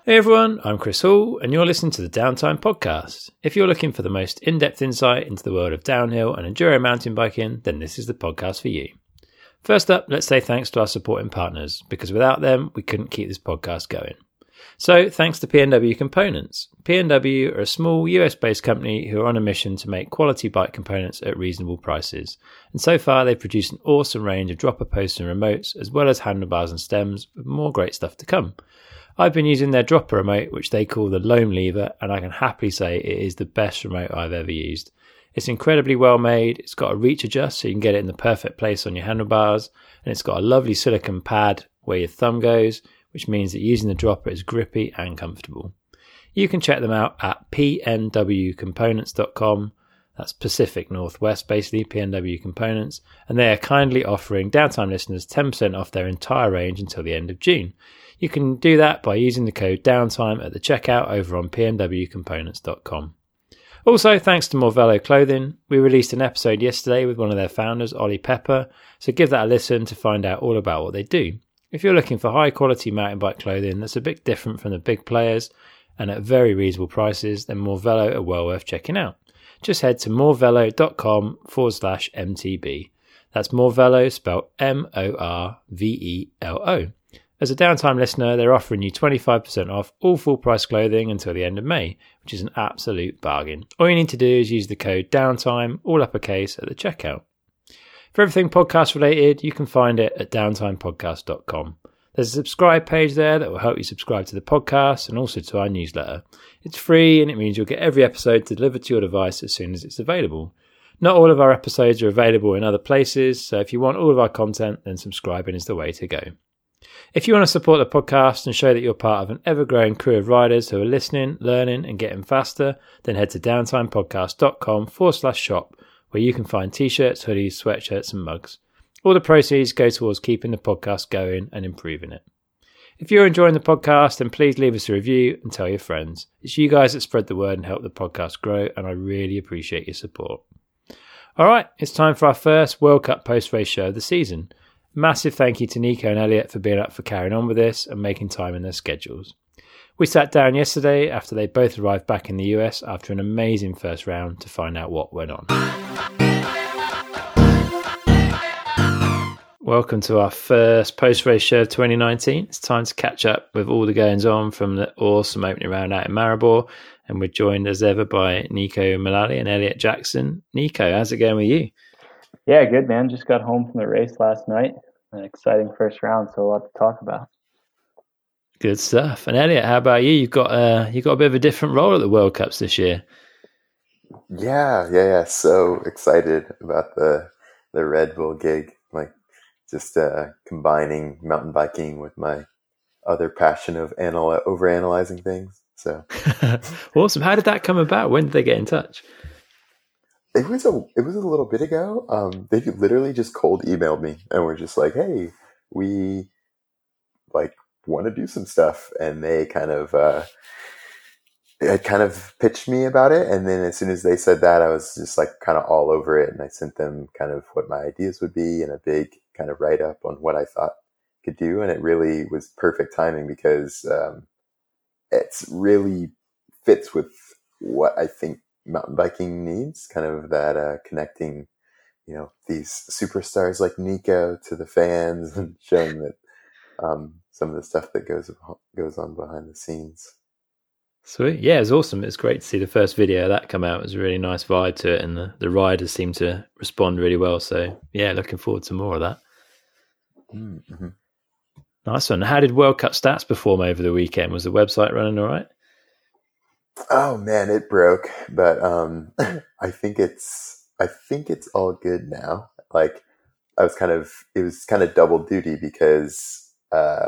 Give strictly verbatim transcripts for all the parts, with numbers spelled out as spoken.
Hey everyone, I'm Chris Hall, and you're listening to the Downtime Podcast. If you're looking for the most in-depth insight into the world of downhill and enduro mountain biking, then this is the podcast for you. First up, let's say thanks to our supporting partners, because without them, we couldn't keep this podcast going. So, thanks to P N W Components. P N W are a small U S-based company who are on a mission to make quality bike components at reasonable prices. And so far, they've produced an awesome range of dropper posts and remotes, as well as handlebars and stems, with more great stuff to come. I've been using their dropper remote, which they call the Loam Lever, and I can happily say it is the best remote I've ever used. It's incredibly well made, it's got a reach adjust so you can get it in the perfect place on your handlebars, and it's got a lovely silicone pad where your thumb goes, which means that using the dropper is grippy and comfortable. You can check them out at p n w components dot com. That's Pacific Northwest, basically, P N W Components, and they are kindly offering Downtime listeners ten percent off their entire range until the end of June. You can do that by using the code DOWNTIME at the checkout over on p n w components dot com. Also, thanks to Morvello Clothing, we released an episode yesterday with one of their founders, Ollie Pepper, so give that a listen to find out all about what they do. If you're looking for high quality mountain bike clothing that's a bit different from the big players and at very reasonable prices, then Morvello are well worth checking out. Just head to morvello.com forward slash MTB. That's Morvello spelled M O R V E L O. As a Downtime listener, they're offering you twenty-five percent off all full price clothing until the end of May, which is an absolute bargain. All you need to do is use the code DOWNTIME, all uppercase, at the checkout. For everything podcast related, you can find it at downtime podcast dot com. There's a subscribe page there that will help you subscribe to the podcast and also to our newsletter. It's free and it means you'll get every episode delivered to your device as soon as it's available. Not all of our episodes are available in other places, so if you want all of our content, then subscribing is the way to go. If you want to support the podcast and show that you're part of an ever-growing crew of riders who are listening, learning and getting faster, then head to downtimepodcast.com forward slash shop, where you can find t-shirts, hoodies, sweatshirts and mugs. All the proceeds go towards keeping the podcast going and improving it. If you're enjoying the podcast, then please leave us a review and tell your friends. It's you guys that spread the word and help the podcast grow, and I really appreciate your support. All right, it's time for our first World Cup post-race show of the season. Massive thank you to Nico and Elliot for being up for carrying on with this and making time in their schedules. We sat down yesterday after they both arrived back in the U S after an amazing first round to find out what went on. Welcome to our first post-race show of twenty nineteen. It's time to catch up with all the goings on from the awesome opening round out in Maribor, and we're joined as ever by Nico Mullally and Elliot Jackson. Nico, how's it going with you? Yeah, good, man. Just got home from the race last night. An exciting first round, so a lot to talk about. Good stuff. And Elliot, how about you? You've got uh, you got a bit of a different role at the World Cups this year. Yeah, yeah, yeah. So excited about the the Red Bull gig. Like, just uh, combining mountain biking with my other passion of anal- overanalyzing things. So awesome. How did that come about? When did they get in touch? It was a it was a little bit ago. Um, they literally just cold emailed me and were just like, "Hey, we like want to do some stuff," and they kind of uh, had kind of pitched me about it. And then as soon as they said that, I was just like kind of all over it, and I sent them kind of what my ideas would be and a big kind of write up on what I thought could do, and it really was perfect timing because um, it's really fits with what I think mountain biking needs, kind of that uh, connecting, you know, these superstars like Nico to the fans and showing that um, some of the stuff that goes goes on behind the scenes. Sweet. Yeah, it's awesome. It's great to see the first video of that come out. It was a really nice vibe to it, and the, the riders seem to respond really well. So, yeah, looking forward to more of that. Mm-hmm. Nice one. How did World Cup stats perform over the weekend? Was the website running all right? Oh man, it broke, but um, I think it's I think it's all good now. Like, I was kind of it was kind of double duty because uh,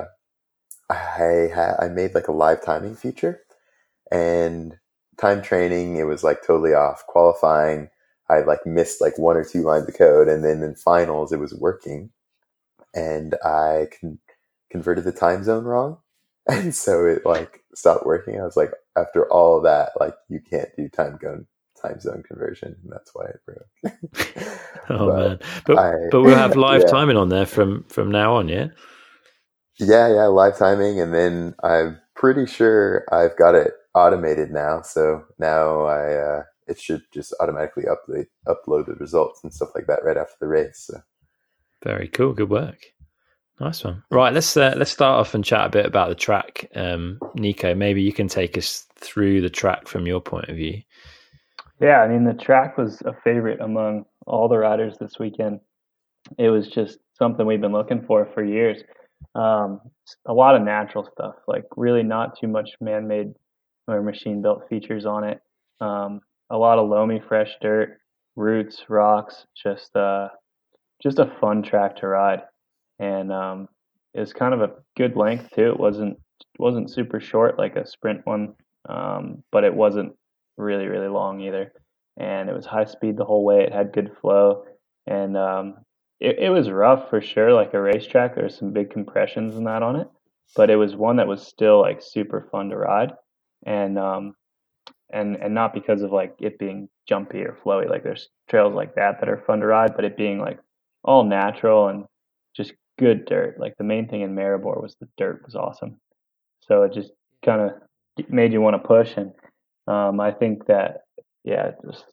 I had I made like a live timing feature, and time training it was like totally off. Qualifying, I like missed like one or two lines of code, and then in finals it was working, and I con- converted the time zone wrong. And so it like stopped working. I was like, after all of that, like you can't do time zone time zone conversion. And that's why it broke. oh but man! But I, but we'll have live yeah. timing on there from from now on, yeah. Yeah, yeah, live timing, and then I've pretty sure I've got it automated now. So now I uh, it should just automatically upload upload the results and stuff like that right after the race. So. Very cool. Good work. Nice one. Right, let's uh, let's start off and chat a bit about the track. Um, Nico, maybe you can take us through the track from your point of view. Yeah, I mean, the track was a favorite among all the riders this weekend. It was just something we've been looking for for years. Um, a lot of natural stuff, like really not too much man-made or machine-built features on it. Um, a lot of loamy, fresh dirt, roots, rocks, just uh, just a fun track to ride. And um, it was kind of a good length too. It wasn't wasn't super short like a sprint one, um, but it wasn't really really long either. And it was high speed the whole way. It had good flow, and um, it, it was rough for sure, like a racetrack. There was some big compressions and that on it, but it was one that was still like super fun to ride, and um, and and not because of like it being jumpy or flowy. Like there's trails like that that are fun to ride, but it being like all natural and just good dirt. Like the main thing in Maribor was the dirt was awesome. So it just kind of made you want to push. And um, I think that, yeah, just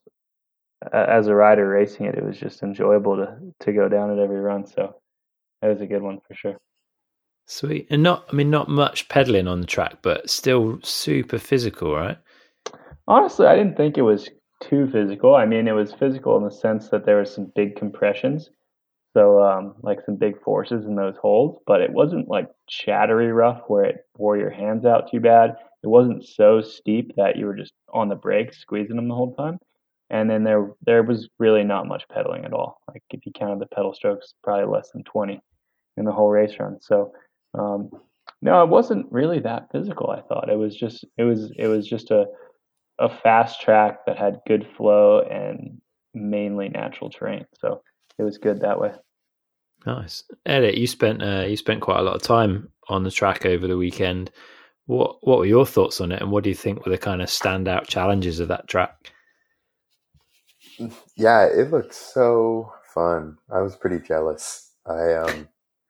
as a rider racing it, it was just enjoyable to, to go down at every run. So that was a good one for sure. Sweet. And not, I mean, not much pedaling on the track, but still super physical, right? Honestly, I didn't think it was too physical. I mean, it was physical in the sense that there was some big compressions. So, um, like some big forces in those holes, but it wasn't like chattery rough where it wore your hands out too bad. It wasn't so steep that you were just on the brakes squeezing them the whole time. And then there, there was really not much pedaling at all. Like if you counted the pedal strokes, probably less than twenty in the whole race run. So, um, no, it wasn't really that physical. I thought it was just, it was, it was just a, a fast track that had good flow and mainly natural terrain. So it was good that way. Nice. Elliot, you spent uh, you spent quite a lot of time on the track over the weekend. What what were your thoughts on it, and what do you think were the kind of standout challenges of that track? Yeah, it looked so fun. I was pretty jealous. I um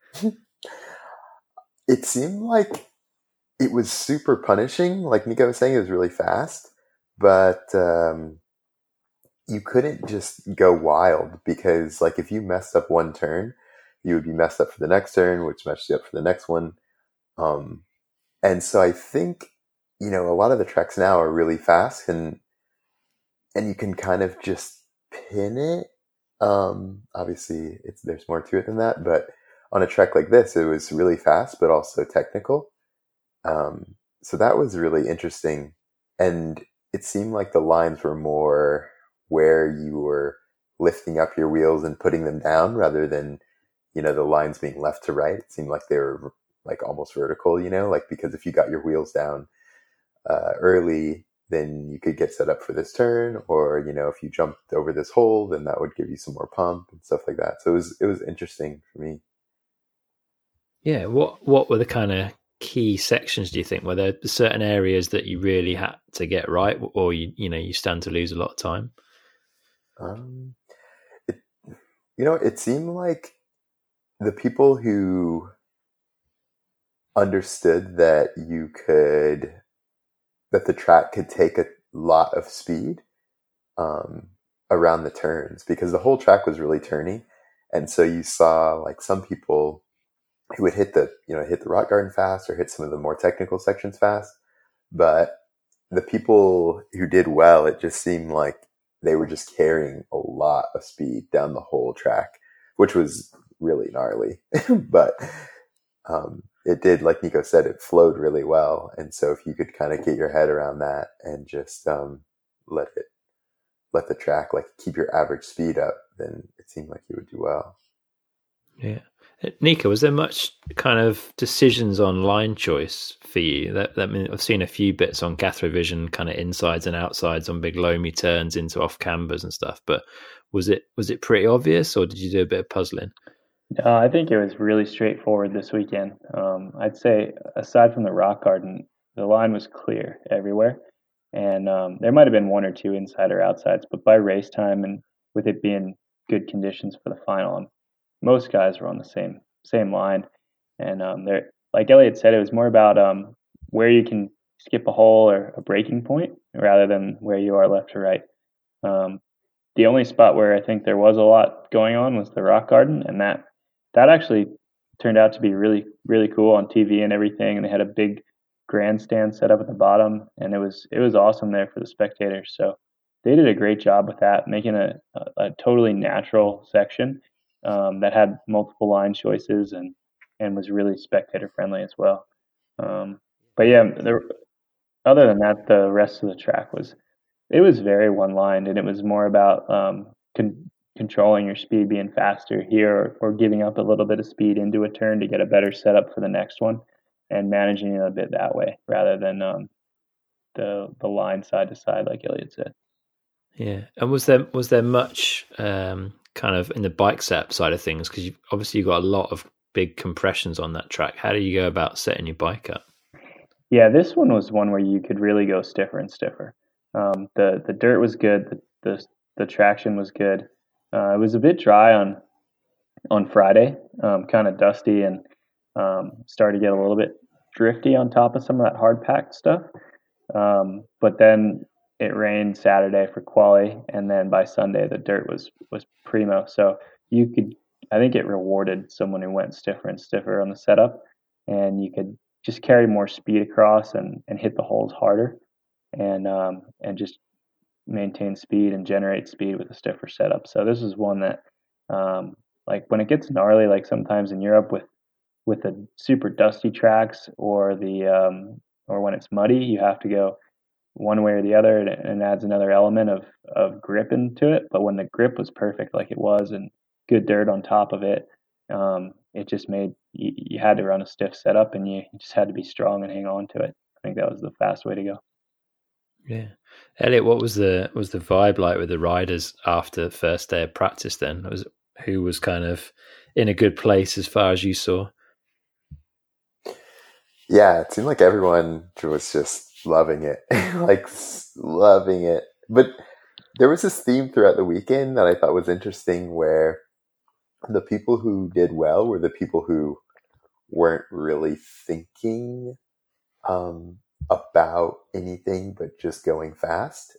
it seemed like it was super punishing. Like Nico was saying, it was really fast, but um you couldn't just go wild because like if you messed up one turn, you would be messed up for the next turn, which messed you up for the next one. Um, and so I think, you know, a lot of the tracks now are really fast and, and you can kind of just pin it. Um, obviously it's, there's more to it than that, but on a track like this, it was really fast, but also technical. Um, so that was really interesting. And it seemed like the lines were more where you were lifting up your wheels and putting them down rather than, you know, the lines being left to right. It seemed like they were like almost vertical, you know, like because if you got your wheels down uh, early, then you could get set up for this turn, or, you know, if you jumped over this hole, then that would give you some more pump and stuff like that. So it was, it was interesting for me. Yeah. What, what were the kind of key sections, do you think? Were there certain areas that you really had to get right, or you, you know, you stand to lose a lot of time? Um, it, you know, it seemed like the people who understood that you could, that the track could take a lot of speed um, around the turns, because the whole track was really turny. And so you saw like some people who would hit the, you know, hit the rock garden fast or hit some of the more technical sections fast. But the people who did well, it just seemed like they were just carrying a lot of speed down the whole track, which was really gnarly. But um, it did, like Nico said, it flowed really well. And so if you could kind of get your head around that and just um, let it, let the track like keep your average speed up, then it seemed like you would do well. Yeah. Nico, was there much kind of decisions on line choice for you? That, that I mean, I've seen a few bits on Cathrovision, kind of insides and outsides on big loamy turns into off cambers and stuff. But was it was it pretty obvious, or did you do a bit of puzzling? Uh, I think it was really straightforward this weekend. Um, I'd say aside from the rock garden, the line was clear everywhere, and um, there might have been one or two inside or outsides, but by race time and with it being good conditions for the final, um, most guys were on the same same line. And um, there, like Elliot said, it was more about um, where you can skip a hole or a breaking point rather than where you are left to right. Um, the only spot where I think there was a lot going on was the rock garden, and that that actually turned out to be really really cool on T V and everything. And they had a big grandstand set up at the bottom, and it was it was awesome there for the spectators. So they did a great job with that, making a a, a totally natural section um, that had multiple line choices and and was really spectator friendly as well. Um, but yeah, there, other than that, the rest of the track was it was very one lined, and it was more about um, con- controlling your speed, being faster here, or, or giving up a little bit of speed into a turn to get a better setup for the next one, and managing it a bit that way rather than um, the the line side to side, like Elliot said. Yeah, and was there was there much um, kind of in the bike setup side of things? Because you, obviously you got a lot of big compressions on that track. How do you go about setting your bike up? Yeah, this one was one where you could really go stiffer and stiffer. Um, the the dirt was good. The the, the traction was good. Uh, it was a bit dry on on Friday, um, kind of dusty, and um, started to get a little bit drifty on top of some of that hard packed stuff. Um, but then it rained Saturday for quali, and then by Sunday the dirt was was primo. So you could, I think it rewarded someone who went stiffer and stiffer on the setup, and you could just carry more speed across and, and hit the holes harder, and um, and just maintain speed and generate speed with a stiffer setup. So this is one that, um, like when it gets gnarly, like sometimes in Europe with with the super dusty tracks or the um, or when it's muddy, you have to go one way or the other, and it adds another element of of grip into it. But when the grip was perfect, like it was, and good dirt on top of it, um, it just made you, you had to run a stiff setup, and you, you just had to be strong and hang on to it. I think that was the fast way to go. Yeah, Elliot, what was the was the vibe like with the riders after first day of practice? Then was who was kind of in a good place as far as you saw? Yeah, it seemed like everyone was just loving it, like loving it. But there was this theme throughout the weekend that I thought was interesting, where the people who did well were the people who weren't really thinking um, about anything but just going fast.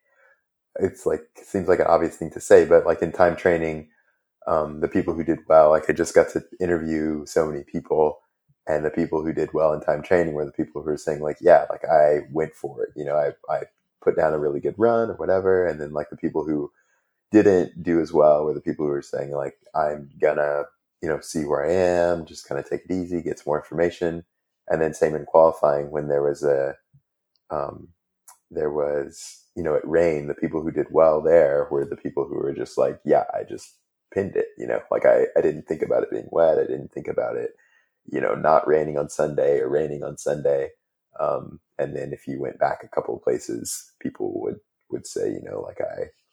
It's like, it seems like an obvious thing to say, but like in time training, um, the people who did well, like I just got to interview so many people, and the people who did well in time training were the people who were saying like, yeah, like I went for it. You know, I, I put down a really good run or whatever. And then like the people who didn't do as well were the people who were saying like, I'm gonna, you know, see where I am, just kind of take it easy, get some more information. And then same in qualifying, when there was a, um, there was, you know, it rained, the people who did well there were the people who were just like, yeah, I just pinned it, you know, like I, I didn't think about it being wet. I didn't think about it, you know, not raining on Sunday or raining on Sunday. Um, and then if you went back a couple of places, people would, would say, you know, like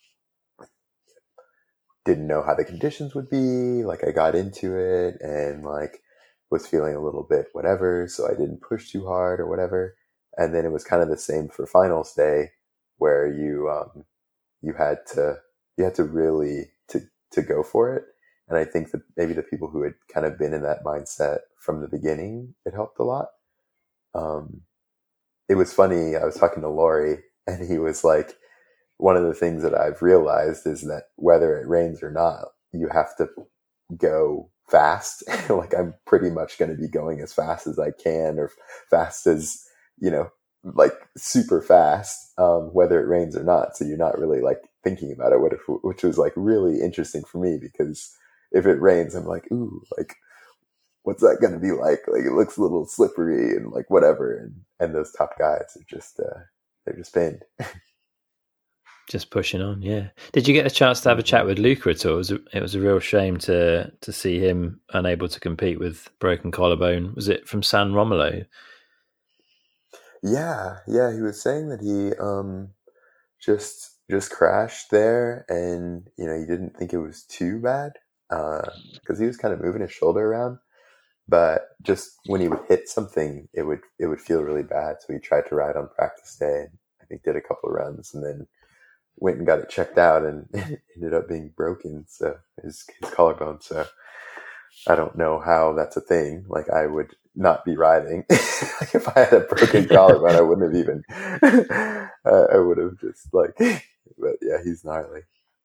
I didn't know how the conditions would be. Like I got into it and like was feeling a little bit whatever. So I didn't push too hard or whatever. And then it was kind of the same for finals day, where you, um, you had to, you had to really to, to go for it. And I think that maybe the people who had kind of been in that mindset from the beginning, it helped a lot. Um, it was funny. I was talking to Laurie, and he was like, one of the things that I've realized is that whether it rains or not, you have to go fast. Like I'm pretty much going to be going as fast as I can, or fast as, you know, like super fast, um, whether it rains or not. So you're not really like thinking about it, what if, which was like really interesting for me, because if it rains, I'm like, ooh, like, what's that going to be like? Like, it looks a little slippery and like whatever. And, and those top guys are just, uh, they're just pinned. Just pushing on, yeah. Did you get a chance to have a chat with Luca at all? It was a, it was a real shame to to see him unable to compete with broken collarbone. Was it from San Romolo? Yeah, yeah. He was saying that he um, just just crashed there, and you know he didn't think it was too bad because uh, he was kind of moving his shoulder around. But just when he would hit something, it would it would feel really bad. So he tried to ride on practice day, and I think did a couple of runs, and then went and got it checked out, and it ended up being broken. So his his collarbone. So I don't know how that's a thing. Like I would not be riding. Like if I had a broken collarbone, I wouldn't have even, uh, I would have just like, but yeah, he's gnarly.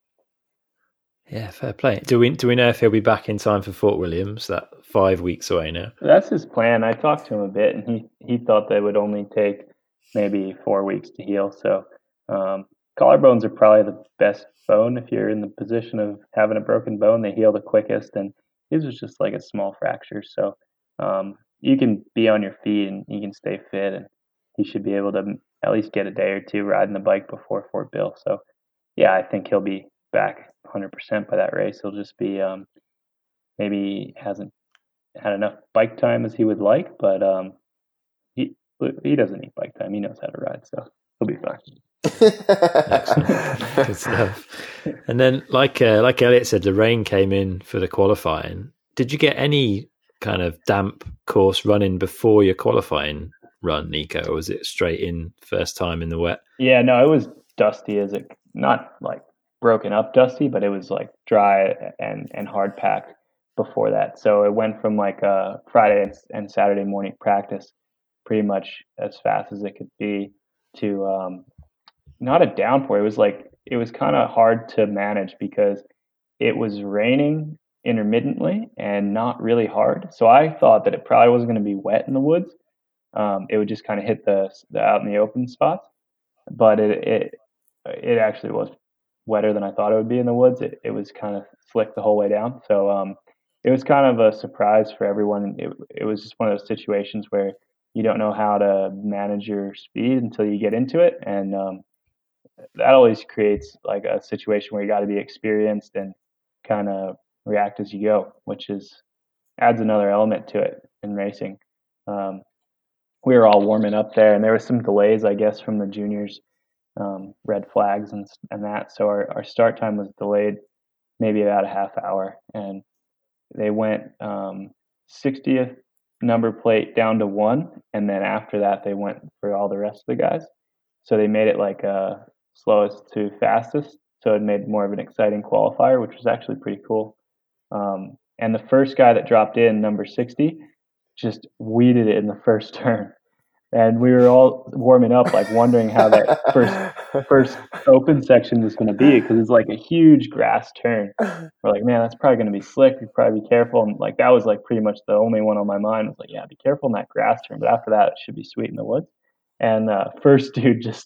Yeah, fair play. Do we do we know if he'll be back in time for Fort Williams? That five weeks away now. That's his plan. I talked to him a bit, and he, he thought they would only take maybe four weeks to heal. So um, collarbones are probably the best bone if you're in the position of having a broken bone. They heal the quickest, and his was just like a small fracture. So um, you can be on your feet and you can stay fit, and he should be able to at least get a day or two riding the bike before Fort Bill. So yeah, I think he'll be back one hundred percent by that race. He'll just be um, maybe hasn't had enough bike time as he would like, but um, he he doesn't need bike time. He knows how to ride, so he'll be fine. Excellent. Good stuff. And then, like uh, like Elliot said, the rain came in for the qualifying. Did you get any kind of damp course running before your qualifying run, Nico, or was it straight in first time in the wet? Yeah, no, it was dusty as it not like broken up dusty, but it was like dry and and hard packed before that. So it went from like a Friday and, and Saturday morning practice pretty much as fast as it could be to um, not a downpour. It was like, it was kind of hard to manage because it was raining intermittently and not really hard. So I thought that it probably wasn't going to be wet in the woods. Um, it would just kind of hit the, the out in the open spots, but it, it, it actually was wetter than I thought it would be in the woods. It, it was kind of slick the whole way down. So, um, it was kind of a surprise for everyone. It, it was just one of those situations where you don't know how to manage your speed until you get into it. And um, that always creates like a situation where you got to be experienced and kind of react as you go, which is adds another element to it in racing. Um, we were all warming up there, and there was some delays, I guess, from the juniors, um, red flags and and that. So our, our start time was delayed maybe about a half hour, and they went um, sixtieth number plate down to one, and then after that they went for all the rest of the guys. So they made it like uh, slowest to fastest, so it made more of an exciting qualifier, which was actually pretty cool. Um, and the first guy that dropped in, number sixty, just weeded it in the first turn. And we were all warming up, like wondering how that first first open section was going to be, because it's like a huge grass turn. We're like, man, that's probably going to be slick. We probably be careful. And like that was like pretty much the only one on my mind. I was like, yeah, be careful in that grass turn. But after that, it should be sweet in the woods. And uh, first dude just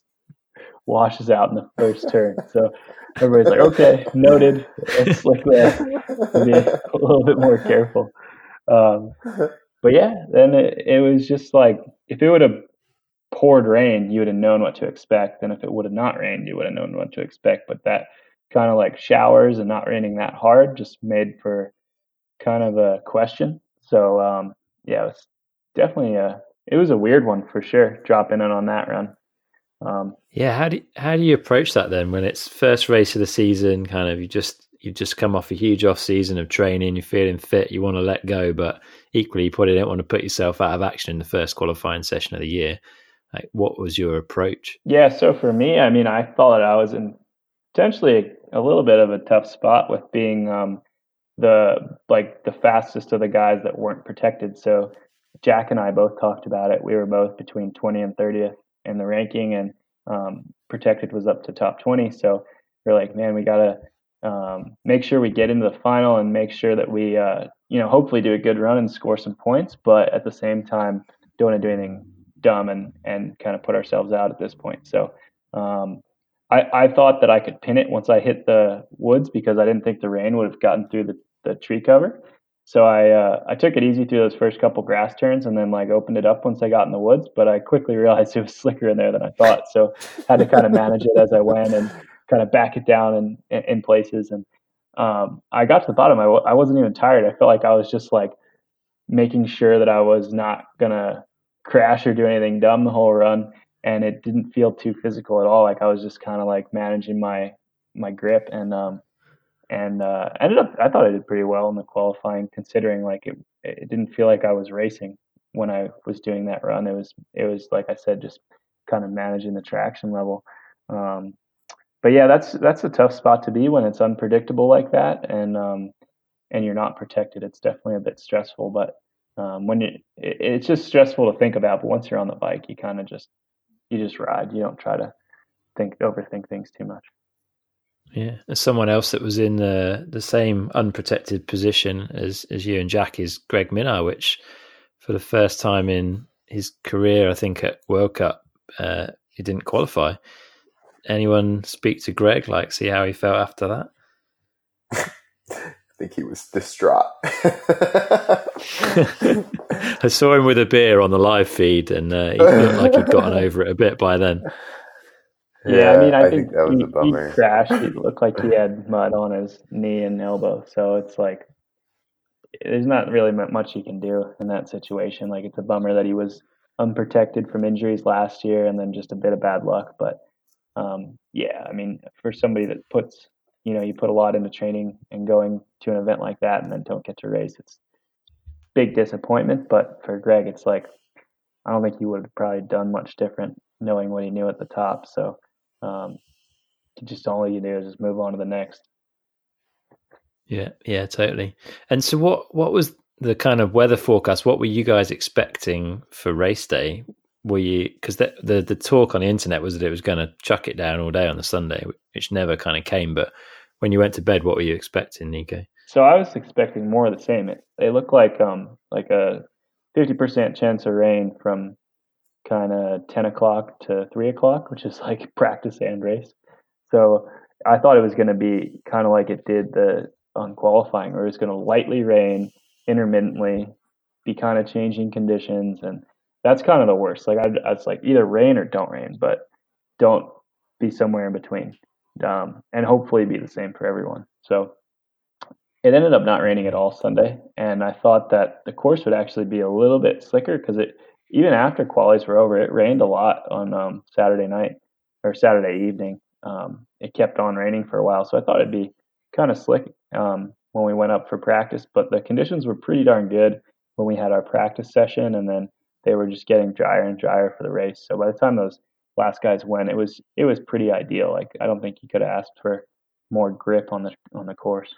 washes out in the first turn. So everybody's like, okay, noted. It's slick there. Be a little bit more careful. Um, But yeah, then it, it was just like, if it would have poured rain, you would have known what to expect. And if it would have not rained, you would have known what to expect. But that kind of like showers and not raining that hard just made for kind of a question. So um, yeah, it was definitely a, it was a weird one for sure, dropping in on that run. Um, yeah, how do how do you approach that then when it's first race of the season? Kind of, you just you've just come off a huge off season of training, you're feeling fit, you want to let go, but equally you probably don't want to put yourself out of action in the first qualifying session of the year. Like, what was your approach? Yeah, so for me, I mean, I thought I was in potentially a, a little bit of a tough spot with being um, the like the fastest of the guys that weren't protected. So Jack and I both talked about it. We were both between twentieth and thirtieth in the ranking, and um, protected was up to top twenty. So we're like, man, we gotta um, make sure we get into the final and make sure that we, uh, you know, hopefully do a good run and score some points, but at the same time, don't want to do anything dumb and and kind of put ourselves out at this point. So um, I, I thought that I could pin it once I hit the woods because I didn't think the rain would have gotten through the, the tree cover. So I uh, I took it easy through those first couple grass turns and then like opened it up once I got in the woods. But I quickly realized it was slicker in there than I thought. So had to kind of manage it as I went and kind of back it down in, in, in places. And um, I got to the bottom. I, w- I wasn't even tired. I felt like I was just like making sure that I was not going to crash or do anything dumb the whole run. And it didn't feel too physical at all. Like I was just kind of like managing my my grip and um, and uh, ended up. I thought I did pretty well in the qualifying, considering like it. It didn't feel like I was racing when I was doing that run. It was it was like I said, just kind of managing the traction level. Um, but yeah, that's that's a tough spot to be when it's unpredictable like that, and um, and you're not protected. It's definitely a bit stressful. But um, when you, it, it's just stressful to think about. But once you're on the bike, you kind of just you just ride. You don't try to think overthink things too much. Yeah, as someone else that was in the the same unprotected position as as you and Jack is Greg Minnaar, which for the first time in his career, I think at World Cup, uh, he didn't qualify. Anyone speak to Greg, like see how he felt after that? I think he was distraught. I saw him with a beer on the live feed, and uh, he looked like he'd gotten over it a bit by then. Yeah, yeah I mean, I, I think, think that was he, a bummer. He crashed. He looked like he had mud on his knee and elbow. So it's like, there's not really much you can do in that situation. Like, it's a bummer that he was unprotected from injuries last year and then just a bit of bad luck. But um, yeah, I mean, for somebody that puts, you know, you put a lot into training and going to an event like that and then don't get to race, it's big disappointment. But for Greg, it's like, I don't think he would have probably done much different knowing what he knew at the top. So um, just all you do is just move on to the next. Yeah, yeah, totally. And so what, what was the kind of weather forecast? What were you guys expecting for race day? Were you, because the, the the talk on the internet was that it was going to chuck it down all day on the Sunday, which never kind of came. But when you went to bed, what were you expecting, Nico? So I was expecting more of the same. It, they look like um like a fifty percent chance of rain from kind of ten o'clock to three o'clock, which is like practice and race. So I thought it was going to be kind of like it did the on qualifying, where it was going to lightly rain intermittently, be kind of changing conditions, and that's kind of the worst. Like I, I was like, either rain or don't rain, but don't be somewhere in between, um, and hopefully be the same for everyone. So it ended up not raining at all Sunday, and I thought that the course would actually be a little bit slicker because it even after qualies were over, it rained a lot on um, Saturday night or Saturday evening. Um, it kept on raining for a while, so I thought it'd be kind of slick um, when we went up for practice. But the conditions were pretty darn good when we had our practice session, and then they were just getting drier and drier for the race. So by the time those last guys went, it was it was pretty ideal. Like I don't think you could have asked for more grip on the on the course.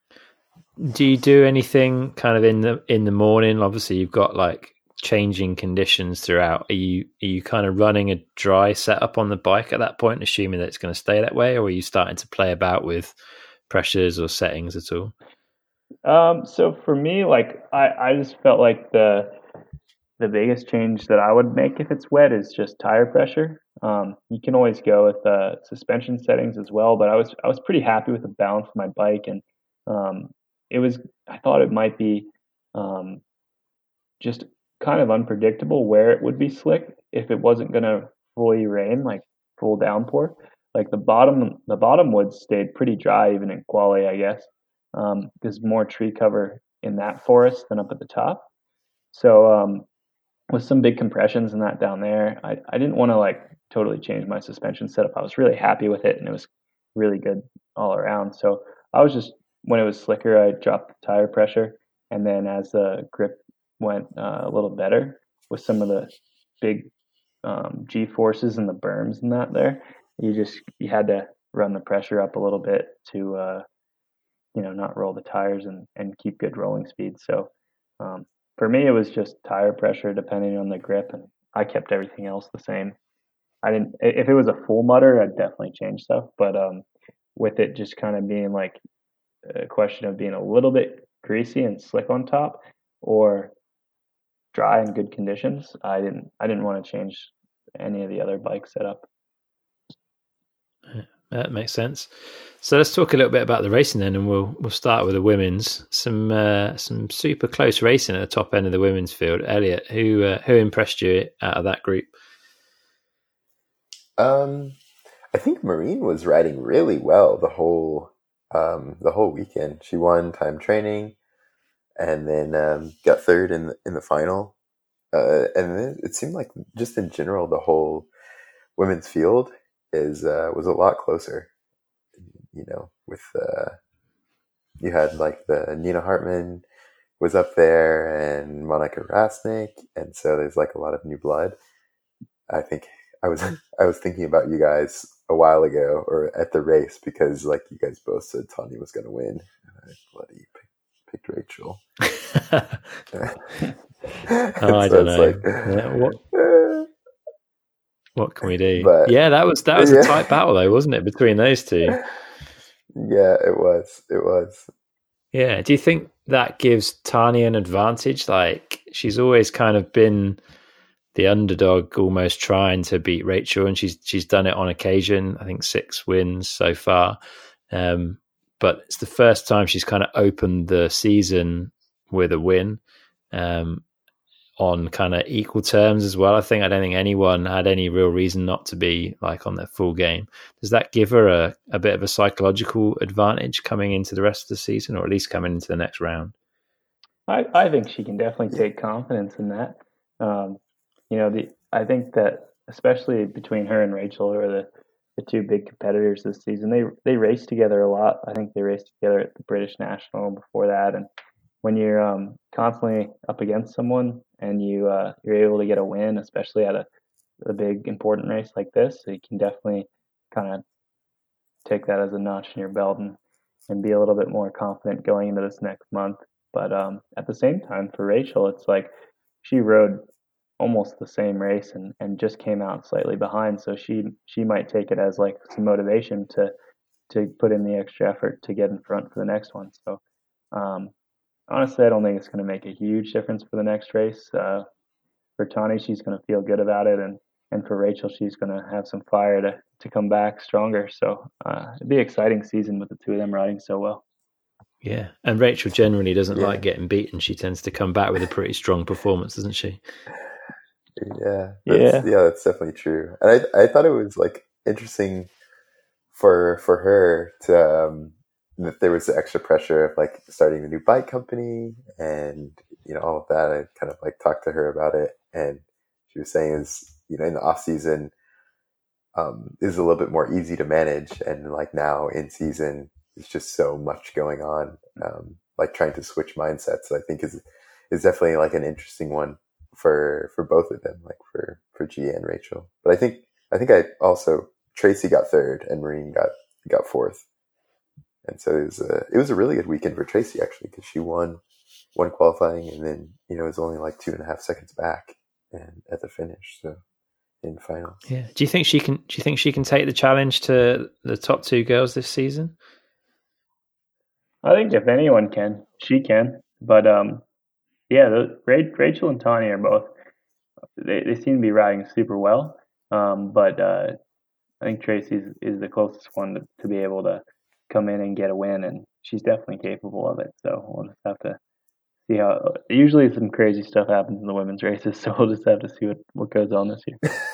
Do you do anything kind of in the in the morning? Obviously, you've got like changing conditions throughout. Are you are you kind of running a dry setup on the bike at that point, assuming that it's going to stay that way, or are you starting to play about with pressures or settings at all? Um, so for me, like I, I just felt like the the biggest change that I would make if it's wet is just tire pressure. Um, you can always go with uh, suspension settings as well, but I was I was pretty happy with the balance of my bike, and um, it was I thought it might be um, just kind of unpredictable where it would be slick if it wasn't going to fully rain, like full downpour. Like the bottom, the bottom woods stayed pretty dry even in quali, I guess. Um, there's more tree cover in that forest than up at the top. So um, with some big compressions and that down there, I, I didn't want to like totally change my suspension setup. I was really happy with it, and it was really good all around. So I was just, when it was slicker, I dropped the tire pressure, and then as the grip went uh, a little better with some of the big um, G forces and the berms and that there, you just you had to run the pressure up a little bit to uh, you know not roll the tires and, and keep good rolling speed. So um, for me, it was just tire pressure depending on the grip, and I kept everything else the same. I didn't. If it was a full mutter, I'd definitely change stuff. But um, with it just kind of being like a question of being a little bit greasy and slick on top, or dry and good conditions, I didn't. I didn't want to change any of the other bike setup. That makes sense. So let's talk a little bit about the racing then, and we'll we'll start with the women's. Some uh, some super close racing at the top end of the women's field. Elliot, who uh, who impressed you out of that group? Um, I think Marine was riding really well the whole um, the whole weekend. She won time training, and then um, got third in the, in the final. Uh, and it, it seemed like just in general the whole women's field is uh, was a lot closer. You know, with uh, you had like the Nina Hartman was up there and Monica Rasnick, and so there's like a lot of new blood. I think I was I was thinking about you guys a while ago or at the race because like you guys both said Tanya was going to win. And I bloody picked Rachel. oh, so I don't know. Like, yeah, what, eh. what can we do? But, yeah, that was that was yeah. a tight battle, though, wasn't it, between those two? Yeah, it was. It was. Yeah. Do you think that gives Tanya an advantage? Like, she's always kind of been the underdog, almost trying to beat Rachel, and she's she's done it on occasion. I think six wins so far, um, but it's the first time she's kind of opened the season with a win, um, on kind of equal terms as well. I think I don't think anyone had any real reason not to be like on their full game. Does that give her a, a bit of a psychological advantage coming into the rest of the season, or at least coming into the next round? I, I think she can definitely take confidence in that. Um, you know, the I think that especially between her and Rachel, who are the, the two big competitors this season, they they race together a lot. I think they raced together at the British National before that, and when you're um, constantly up against someone and you uh, you're able to get a win, especially at a, a big important race like this, so you can definitely kind of take that as a notch in your belt and, and be a little bit more confident going into this next month. But um, at the same time, for Rachel, it's like she rode almost the same race and, and just came out slightly behind. So she she might take it as like some motivation to to put in the extra effort to get in front for the next one. So um, honestly, I don't think it's going to make a huge difference for the next race. Uh, for Tani, she's going to feel good about it, and and for Rachel, she's going to have some fire to to come back stronger. So uh, it'd be an exciting season with the two of them riding so well. Yeah, and Rachel generally doesn't Yeah. like getting beaten. She tends to come back with a pretty strong performance, doesn't she? Yeah, Yeah. that's, yeah, that's definitely true. And I I thought it was like interesting for for her to um, that there was the extra pressure of like starting a new bike company and you know all of that. I kind of like talked to her about it, and she was saying is you know in the off season um, is a little bit more easy to manage, and like now in season there's just so much going on. Um, like trying to switch mindsets, I think is is definitely like an interesting one for for both of them, like for for Gia and Rachel. But I think I think I also Tracy got third and Marine got got fourth, and so it was a it was a really good weekend for Tracy actually because she won one qualifying and then you know it was only like two and a half seconds back and at the finish, so in finals. Yeah. Do you think she can? Do you think she can take the challenge to the top two girls this season? I think if anyone can, she can. But um, yeah, the, Rachel and Tanya are both. They they seem to be riding super well. Um, but uh, I think Tracy is, is the closest one to, to be able to come in and get a win, and she's definitely capable of it. So we'll just have to see how. Usually, some crazy stuff happens in the women's races, so we'll just have to see what, what goes on this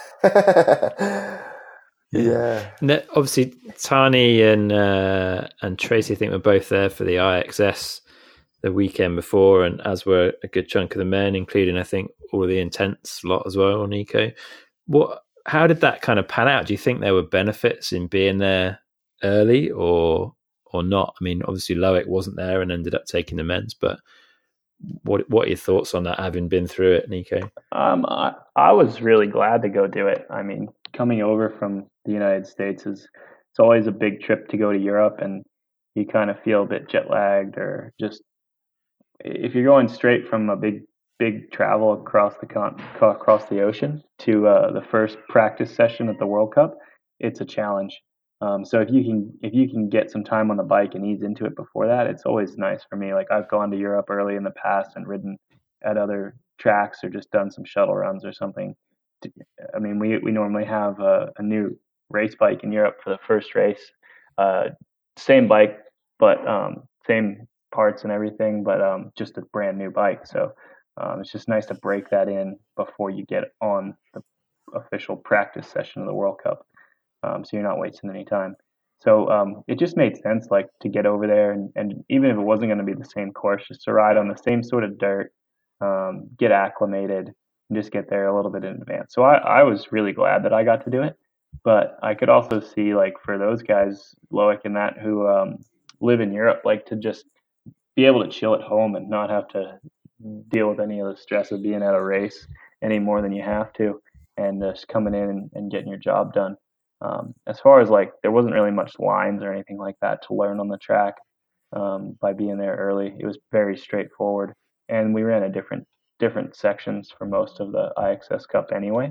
year. Yeah. yeah. Obviously, Tani and uh, and Tracy, I think, were both there for the I X S the weekend before, and as were a good chunk of the men, including I think all the intense lot as well on Eco. What? How did that kind of pan out? Do you think there were benefits in being there early, or or not? I mean, obviously Loic wasn't there and ended up taking the men's, but what what are your thoughts on that, having been through it, Nico? Um, I, I was really glad to go do it. I mean, coming over from the United States is it's always a big trip to go to Europe, and you kind of feel a bit jet lagged, or just if you're going straight from a big big travel across the con- across the ocean to uh, the first practice session at the World Cup, it's a challenge. Um, so if you can if you can get some time on the bike and ease into it before that, it's always nice for me. Like I've gone to Europe early in the past and ridden at other tracks or just done some shuttle runs or something. I mean, we we normally have a, a new race bike in Europe for the first race, uh, same bike but um, same parts and everything, but um, just a brand new bike. So um, it's just nice to break that in before you get on the official practice session of the World Cup. Um, so you're not wasting any time. So um, it just made sense, like to get over there, and, and even if it wasn't going to be the same course, just to ride on the same sort of dirt, um, get acclimated, and just get there a little bit in advance. So I, I was really glad that I got to do it. But I could also see, like for those guys, Loic and that, who um, live in Europe, like to just be able to chill at home and not have to deal with any of the stress of being at a race any more than you have to, and just coming in and, and getting your job done. Um, as far as like, there wasn't really much lines or anything like that to learn on the track. um, by being there early. It was very straightforward, and we ran a different different sections for most of the I X S Cup anyway.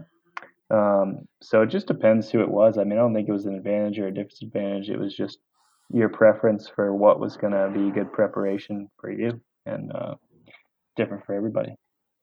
Um, so it just depends who it was. I mean, I don't think it was an advantage or a disadvantage. It was just your preference for what was going to be good preparation for you, and uh, different for everybody.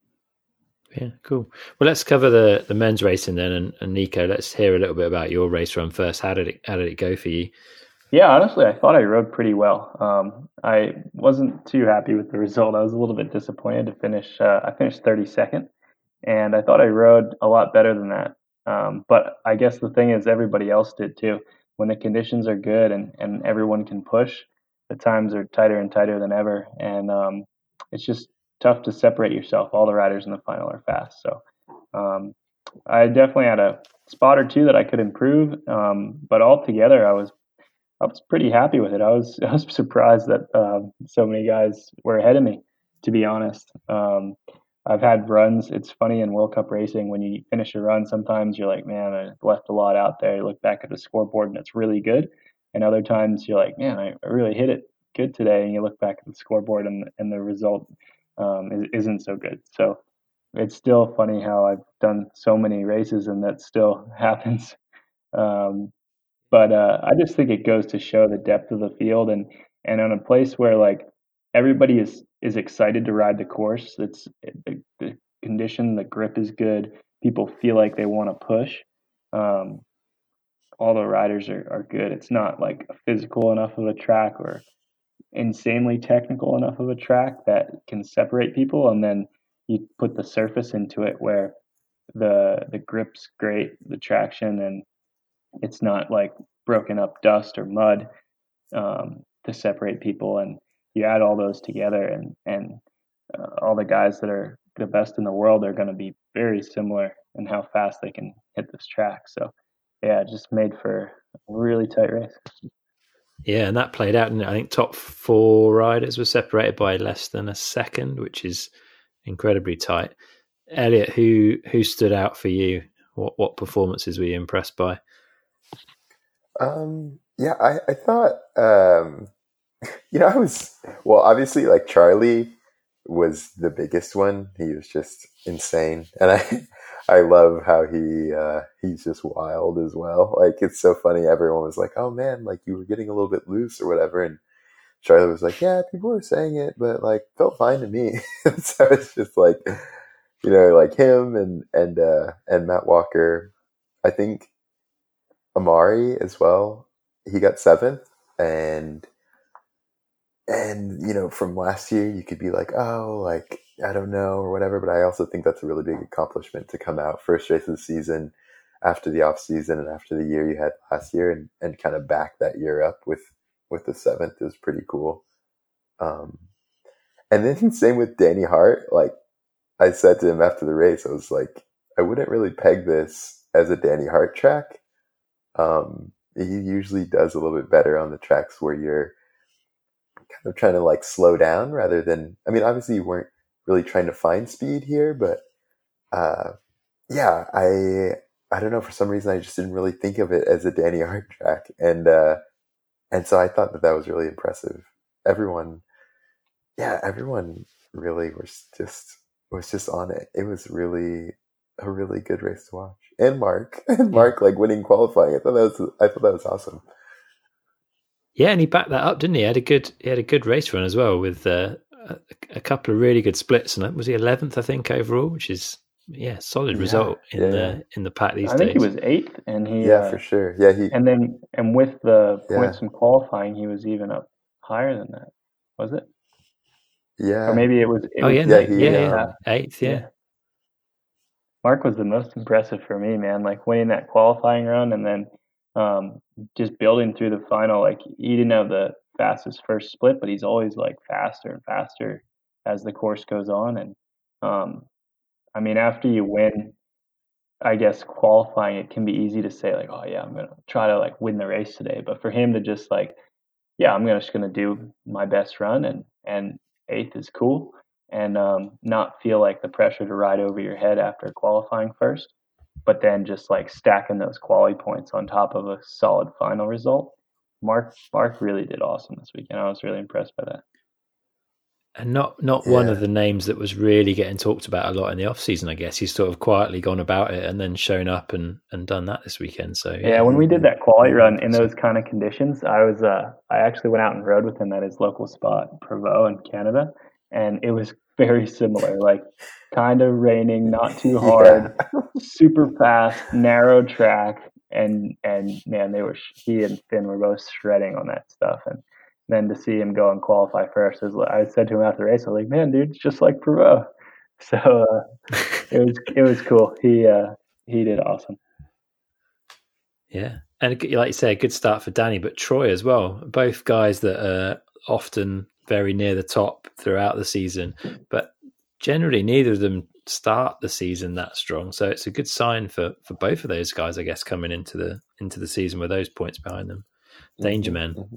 Yeah, cool. Well, let's cover the, the men's racing then, and, and Nico, let's hear a little bit about your race run first. How did it how did it go for you? Yeah, honestly, I thought I rode pretty well. Um, I wasn't too happy with the result. I was a little bit disappointed to finish. Uh, I finished thirty-second, and I thought I rode a lot better than that. Um, but I guess the thing is, everybody else did too. When the conditions are good and, and everyone can push, the times are tighter and tighter than ever, and um, it's just tough to separate yourself. All the riders in the final are fast, so um, I definitely had a spot or two that I could improve. Um, but altogether, I was I was pretty happy with it. I was I was surprised that uh, so many guys were ahead of me, to be honest. Um, I've had runs. It's funny in World Cup racing when you finish a run, sometimes you're like, man, I left a lot out there. You look back at the scoreboard and it's really good. And other times you're like, man, I, I really hit it good today. And you look back at the scoreboard and, and the result um, is, isn't so good. So it's still funny how I've done so many races and that still happens. Um, but uh, I just think it goes to show the depth of the field, and and on a place where like everybody is is excited to ride the course. It's the, the condition, the grip is good. People feel like they want to push. Um, all the riders are, are good. It's not like a physical enough of a track or insanely technical enough of a track that can separate people, and then you put the surface into it where the the grip's great, the traction, and it's not like broken up dust or mud um, to separate people. And you add all those together, and and uh, all the guys that are the best in the world are going to be very similar in how fast they can hit this track. So yeah, it just made for a really tight race. Yeah, and that played out. And I think top four riders were separated by less than a second, which is incredibly tight. Elliot, who who stood out for you? What what performances were you impressed by? Um, yeah, I, I thought, um, you know, I was, well, obviously, like, Charlie was the biggest one. He was just insane. And I, I love how he, uh, he's just wild as well. Like, it's so funny. Everyone was like, oh man, like, you were getting a little bit loose or whatever. And Charlie was like, yeah, people were saying it, but like, felt fine to me. So it's just like, you know, like him and, and, uh, and Matt Walker. I think Amari as well. He got seventh, and and you know, from last year you could be like, oh, like I don't know or whatever, but I also think that's a really big accomplishment to come out first race of the season after the off season and after the year you had last year, and, and kind of back that year up with with the seventh is pretty cool. Um, and then same with Danny Hart. Like I said to him after the race, I was like, I wouldn't really peg this as a Danny Hart track. Um, he usually does a little bit better on the tracks where you're kind of trying to like slow down rather than, I mean, obviously you weren't really trying to find speed here, but, uh, yeah, I, I don't know, for some reason I just didn't really think of it as a Danny Hart track. And, uh, and so I thought that that was really impressive. Everyone, yeah, everyone really was just, was just on it. It was really a really good race to watch. And Mark, and Mark like winning qualifying. I thought that was, I thought that was awesome. Yeah, and he backed that up, didn't he? He had a good, he had a good race run as well with uh, a, a couple of really good splits. And was he eleventh, I think, overall, which is yeah, solid Yeah, result in yeah, the yeah. in the pack these I think days. he was eighth, and he Yeah, uh, for sure. Yeah, he, and then and with the Yeah. points from qualifying, he was even up higher than that. Was it? yeah. Or maybe it was. It oh was yeah, yeah, no, he, yeah, yeah, um, eighth, yeah. yeah. Mark was the most impressive for me, man. Like winning that qualifying run and then um, just building through the final. Like he didn't have the fastest first split, but he's always like faster and faster as the course goes on. And um, I mean, after you win, I guess qualifying, it can be easy to say like, oh yeah, I'm gonna try to like win the race today. But for him to just like, yeah, I'm gonna, just gonna do my best run, and and eighth is cool, and um, not feel like the pressure to ride over your head after qualifying first, but then just like stacking those quality points on top of a solid final result. Mark Mark really did awesome this weekend. I was really impressed by that. And not not yeah. one of the names that was really getting talked about a lot in the off season, I guess. He's sort of quietly gone about it and then shown up and, and done that this weekend. So yeah. yeah, when we did that quality run in those kind of conditions, I was uh I actually went out and rode with him at his local spot, Prevost in Canada, and it was very similar, like kind of raining, not too hard, yeah. super fast, narrow track, and and man, they were he and Finn were both shredding on that stuff. And then to see him go and qualify first, was, I said to him after the race, I was like, "Man, dude, it's just like Prevost." So uh, it was it was cool. He uh, he did awesome. Yeah, and like you say, a good start for Danny, but Troy as well. Both guys that are often very near the top throughout the season, but generally neither of them start the season that strong. So it's a good sign for for both of those guys, I guess, coming into the into the season with those points behind them. Danger men. Mm-hmm.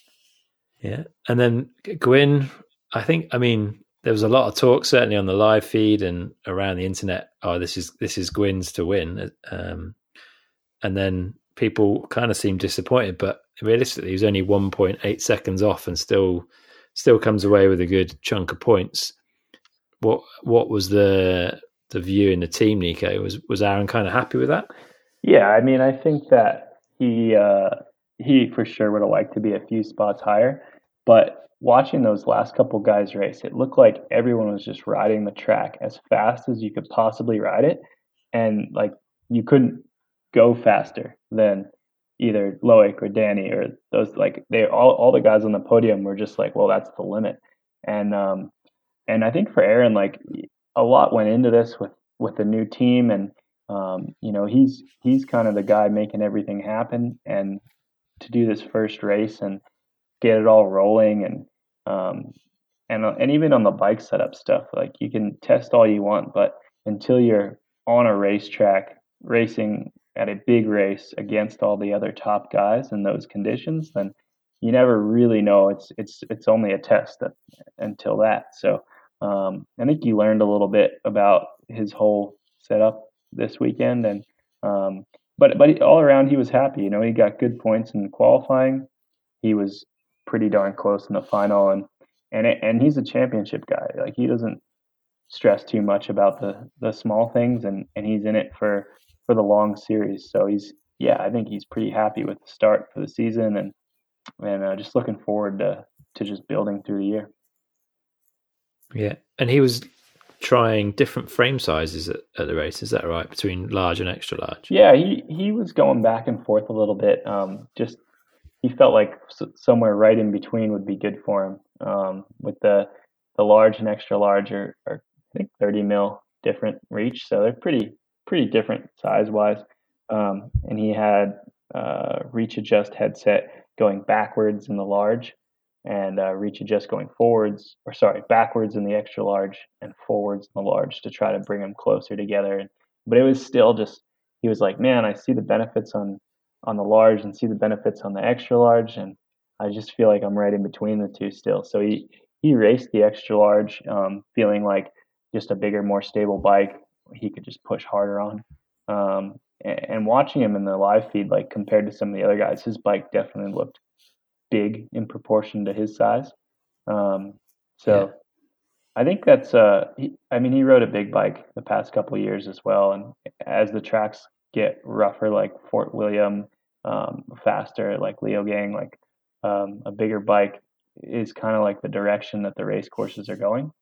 Yeah. And then Gwyn, I think, I mean, there was a lot of talk, certainly on the live feed and around the internet. Oh, this is, this is Gwyn's to win. Um, and then people kind of seemed disappointed, but realistically, he was only one point eight seconds off and still, still comes away with a good chunk of points. What, what was the, the view in the team, Nico? Was, was Aaron kind of happy with that? Yeah. I mean, I think that he, uh, he for sure would have liked to be a few spots higher. But watching those last couple guys race, it looked like everyone was just riding the track as fast as you could possibly ride it. And like you couldn't go faster than either Loic or Danny or those, like they all, all the guys on the podium were just like, well, that's the limit. And um and I think for Aaron, like a lot went into this with, with the new team, and um, you know, he's he's kind of the guy making everything happen, and to do this first race and get it all rolling, and um, and and even on the bike setup stuff, like you can test all you want, but until you're on a racetrack racing at a big race against all the other top guys in those conditions, then you never really know. It's it's it's only a test that, until that. So um, I think you learned a little bit about his whole setup this weekend, and um, but but all around he was happy. You know, he got good points in qualifying. He was pretty darn close in the final, and and it, and he's a championship guy. Like he doesn't stress too much about the the small things, and and he's in it for for the long series. So he's yeah, I think he's pretty happy with the start for the season, and and uh, just looking forward to to just building through the year. Yeah, and he was trying different frame sizes at, at the race. Is that right? Between large and extra large. Yeah, he he was going back and forth a little bit. Um, just he felt like somewhere right in between would be good for him. Um, with the the large and extra large are, are I think thirty mil different reach, so they're pretty pretty different size wise. Um, and he had uh, reach adjust headset going backwards in the large, and uh, reach adjust going forwards, or sorry, backwards in the extra large and forwards in the large to try to bring them closer together. And, but it was still just, he was like, man, I see the benefits on on the large and see the benefits on the extra large, and I just feel like I'm right in between the two still. So he he raced the extra large, um, feeling like just a bigger, more stable bike he could just push harder on. Um, and, and watching him in the live feed, like compared to some of the other guys, his bike definitely looked big in proportion to his size. Um, so yeah. I think that's, uh, he, I mean, he rode a big bike the past couple of years as well. And as the tracks get rougher, like Fort William, um, faster, like Leogang, like um, a bigger bike is kind of like the direction that the race courses are going.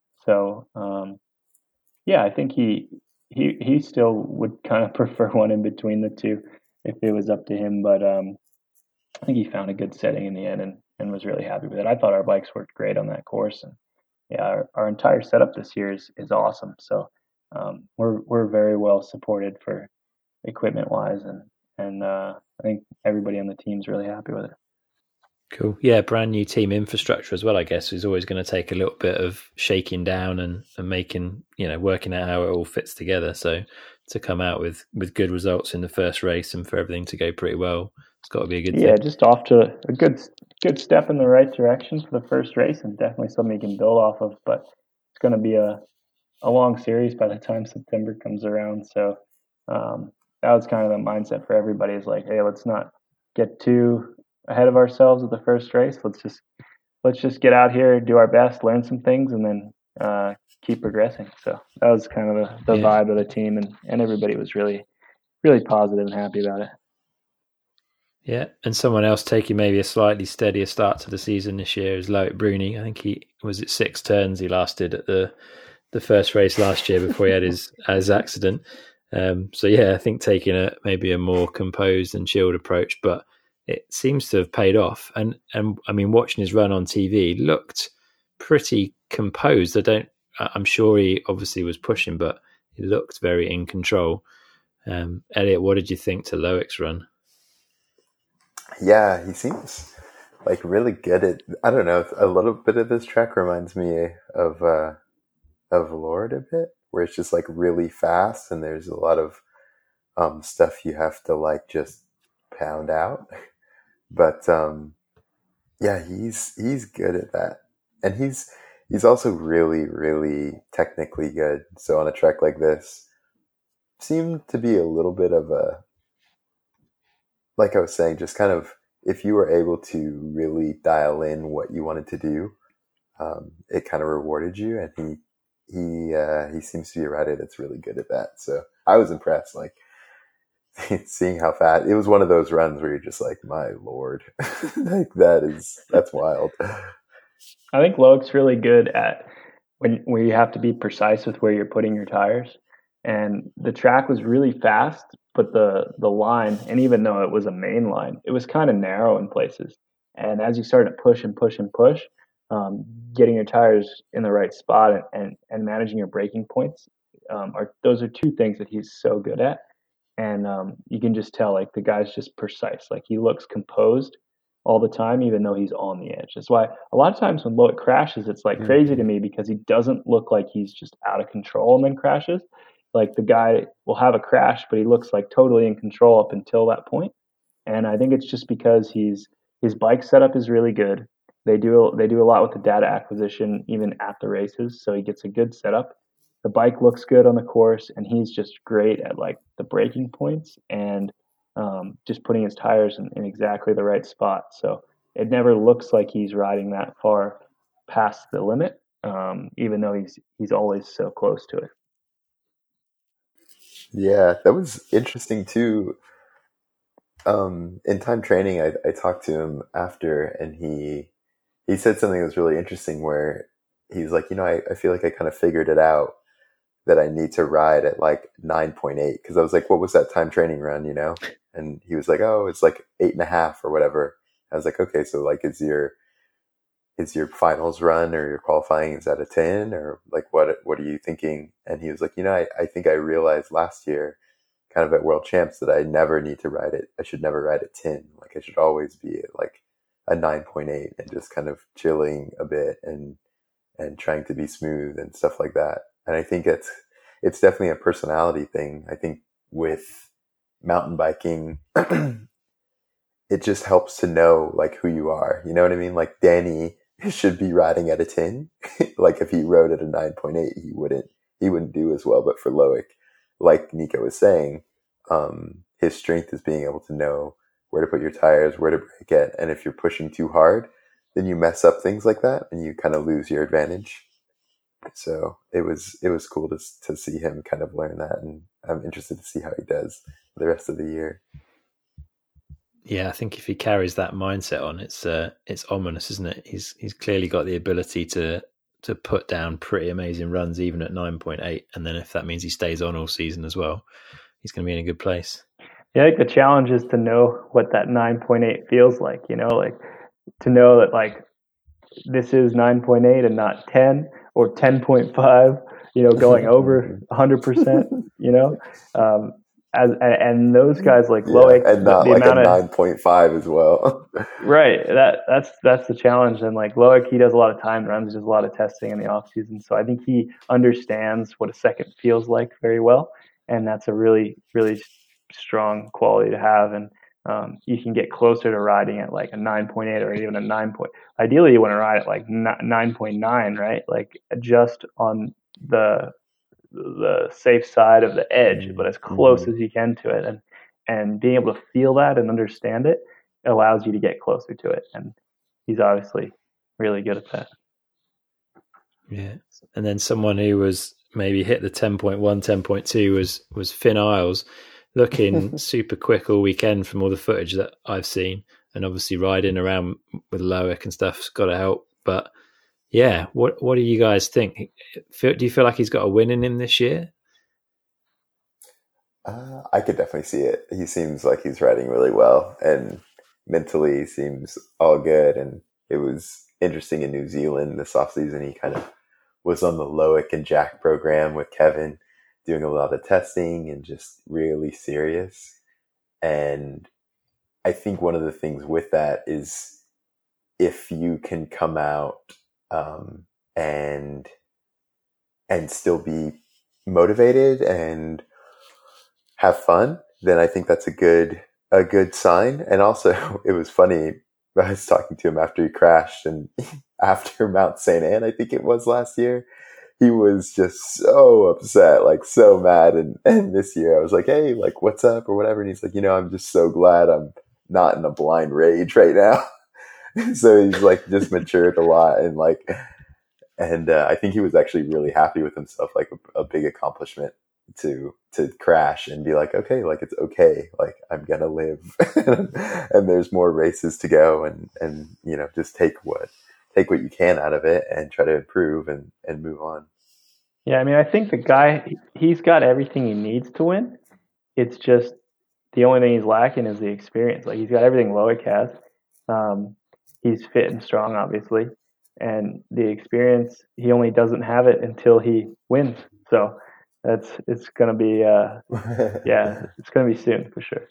So, um, yeah, I think he, he, he still would kind of prefer one in between the two if it was up to him. But, um, I think he found a good setting in the end, and, and was really happy with it. I thought our bikes worked great on that course, and yeah, our, our entire setup this year is, is awesome. So um, we're we're very well supported for equipment wise, and and uh, I think everybody on the team's really happy with it. Cool. Yeah, brand new team infrastructure as well, I guess, is always going to take a little bit of shaking down and, and making, you know, working out how it all fits together. So to come out with, with good results in the first race and for everything to go pretty well, it's got to be a good yeah, thing. Just off to a good good step in the right direction for the first race, and definitely something you can build off of. But it's going to be a, a long series by the time September comes around. So um, that was kind of the mindset for everybody, is like, hey, let's not get too ahead of ourselves at the first race. Let's just let's just get out here, do our best, learn some things, and then uh, keep progressing. So that was kind of the, the yeah. vibe of the team, and, and everybody was really, really positive and happy about it. Yeah, and someone else taking maybe a slightly steadier start to the season this year is Loic Bruni. I think he was it six turns he lasted at the the first race last year before he had his his accident. Um, so yeah, I think taking a maybe a more composed and chilled approach, but it seems to have paid off. And and I mean, watching his run on T V looked pretty composed. I don't. I'm sure he obviously was pushing, but he looked very in control. Um, Elliot, what did you think to Loic's run? Yeah, he seems like really good at, I don't know, a little bit of this track reminds me of uh, of Lord a bit, where it's just like really fast and there's a lot of um, stuff you have to like just pound out. But um, yeah, he's he's good at that. And he's he's also really, really technically good. So on a track like this, seemed to be a little bit of a, like I was saying, just kind of, if you were able to really dial in what you wanted to do, um, it kind of rewarded you. And he, he, uh, he seems to be a rider that's really good at that. So I was impressed, like seeing how fast, it was one of those runs where you're just like, my Lord, like that is, that's wild. I think Loic's really good at when, where you have to be precise with where you're putting your tires. And the track was really fast, but the the line, and even though it was a main line, it was kind of narrow in places. And as you started to push and push and push, um, getting your tires in the right spot and, and, and managing your braking points, um, are those are two things that he's so good at. And um, you can just tell, like, the guy's just precise. Like, he looks composed all the time, even though he's on the edge. That's why a lot of times when Loic crashes, it's like crazy to me because he doesn't look like he's just out of control and then crashes. Like, the guy will have a crash, but he looks like totally in control up until that point. And I think it's just because he's his bike setup is really good. They do they do a lot with the data acquisition even at the races, so he gets a good setup. The bike looks good on the course, and he's just great at like the braking points and um, just putting his tires in, in exactly the right spot. So it never looks like he's riding that far past the limit, um, even though he's he's always so close to it. Yeah, that was interesting too. Um, in time training, I, I talked to him after, and he he said something that was really interesting where he's like, you know, I, I feel like I kind of figured it out that I need to ride at like nine point eight. Because I was like, what was that time training run, you know? And he was like, oh, it's like eight and a half or whatever. I was like, okay, so like, is your is your finals run or your qualifying, is that a ten, or like what what are you thinking? And he was like, you know, I, I think I realized last year kind of at World Champs that I never need to ride it. I should never ride at ten. Like I should always be at like a nine point eight and just kind of chilling a bit and and trying to be smooth and stuff like that. And I think it's it's definitely a personality thing. I think with mountain biking, it just helps to know like who you are. You know what I mean? Like Danny should be riding at a ten. Like if he rode at a nine point eight, he wouldn't he wouldn't do as well. But for Loic, like Nico was saying, um, his strength is being able to know where to put your tires, where to brake at, and if you're pushing too hard, then you mess up things like that, and you kind of lose your advantage. So it was it was cool to to see him kind of learn that, and I'm interested to see how he does the rest of the year. Yeah, I think if he carries that mindset on, it's uh, it's ominous, isn't it? He's he's clearly got the ability to to put down pretty amazing runs even at nine point eight, and then if that means he stays on all season as well, he's going to be in a good place. Yeah, I think the challenge is to know what that nine point eight feels like, you know, like to know that like this is nine point eight and not ten or ten point five, you know, going over one hundred percent, you know. Um, As, and those guys like Loic, yeah, and not the like a amount of nine point five as well. Right. That that's that's the challenge. And like Loic, he does a lot of time runs, does a lot of testing in the off season. So I think he understands what a second feels like very well, and that's a really really strong quality to have. And um, you can get closer to riding at like a nine point eight or even a nine point. Ideally, you want to ride at like nine point nine, right? Like just on the the safe side of the edge, but as close mm-hmm. as you can to it, and and being able to feel that and understand it allows you to get closer to it. And he's obviously really good at that. Yeah. And then someone who was maybe hit the ten point one, ten point two was, was Finn Isles, looking super quick all weekend from all the footage that I've seen. And obviously riding around with Loic and stuff's got to help. But yeah, what what do you guys think? Do you feel like he's got a win in him this year? Uh, I could definitely see it. He seems like he's riding really well, and mentally seems all good. And it was interesting in New Zealand this offseason. He kind of was on the Loic and Jack program with Kevin, doing a lot of testing and just really serious. And I think one of the things with that is if you can come out um, and and still be motivated and have fun, then I think that's a good a good sign. And also, it was funny. I was talking to him after he crashed, and after Mount Saint Anne, I think it was last year, he was just so upset, like so mad. And, and this year, I was like, "Hey, like, what's up?" or whatever. And he's like, "You know, I'm just so glad I'm not in a blind rage right now." So he's like just matured a lot, and like, and uh, I think he was actually really happy with himself, like a, a big accomplishment to to crash and be like, okay, like it's okay, like I'm gonna live, and there's more races to go, and and you know, just take what take what you can out of it and try to improve and and move on. Yeah, I mean, I think the guy, he's got everything he needs to win. It's just the only thing he's lacking is the experience. Like, he's got everything Loic has. Um, he's fit and strong, obviously, and the experience, he only doesn't have it until he wins. So that's it's gonna be, uh, yeah, it's gonna be soon for sure.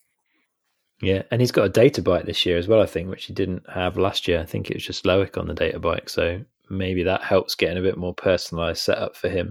Yeah, and he's got a data bike this year as well, I think, which he didn't have last year. I think it was just Loic on the data bike, so maybe that helps getting a bit more personalized setup for him.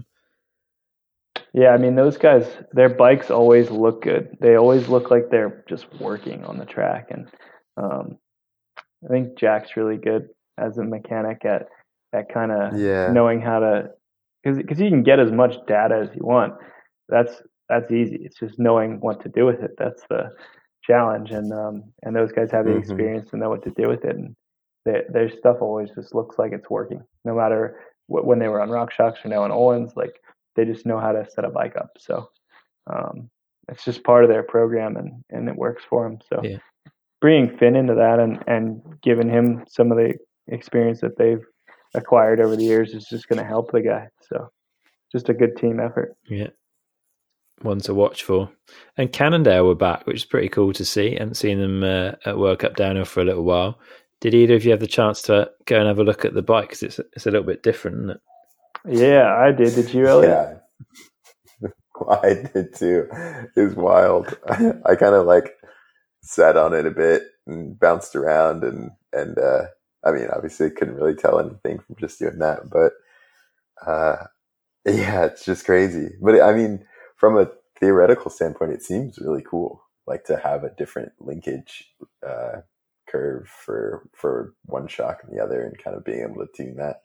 Yeah, I mean, those guys, their bikes always look good. They always look like they're just working on the track. And um, I think Jack's really good as a mechanic at, at kind of yeah. knowing how to, because you can get as much data as you want. That's that's easy. It's just knowing what to do with it. That's the challenge. And um, and those guys have the Mm-hmm. experience to know what to do with it. And they, their stuff always just looks like it's working, no matter what, when they were on RockShox or now on Olin's. Like, they just know how to set a bike up. So um, it's just part of their program, and, and it works for them. So yeah. bringing Finn into that and, and giving him some of the experience that they've acquired over the years is just going to help the guy. So just a good team effort. Yeah. One to watch for. And Cannondale were back, which is pretty cool to see. I haven't seen them uh, at World Cup Downhill for a little while. Did either of you have the chance to go and have a look at the bike? Because it's, it's a little bit different, isn't it? Yeah, I did. Did you, Elliot? Yeah, I did too. It was wild. I, I kind of like sat on it a bit and bounced around, and and uh, I mean, obviously, couldn't really tell anything from just doing that. But uh, yeah, it's just crazy. But I mean, from a theoretical standpoint, it seems really cool, like to have a different linkage uh, curve for for one shock and the other, and kind of being able to tune that.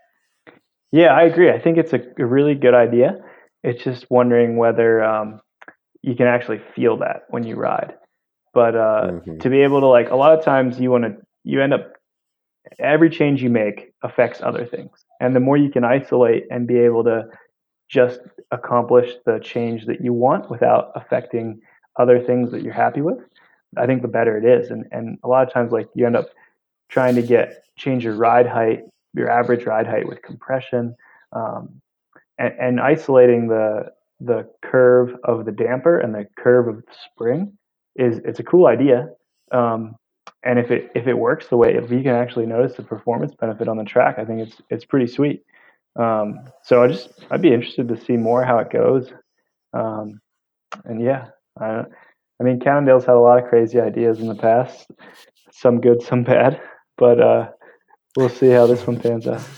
Yeah, I agree. I think it's a, a really good idea. It's just wondering whether um, you can actually feel that when you ride. But uh, mm-hmm. to be able to, like, a lot of times you want to, you end up, every change you make affects other things. And the more you can isolate and be able to just accomplish the change that you want without affecting other things that you're happy with, I think the better it is. And and a lot of times, like, you end up trying to get, change your ride height, your average ride height with compression, um, and, and isolating the the curve of the damper and the curve of the spring is it's a cool idea. Um, and if it if it works the way, if you can actually notice the performance benefit on the track, I think it's it's pretty sweet. Um, so I just I'd be interested to see more how it goes. Um, and yeah, I, I mean, Cannondale's had a lot of crazy ideas in the past, some good, some bad, but uh, we'll see how this one pans out.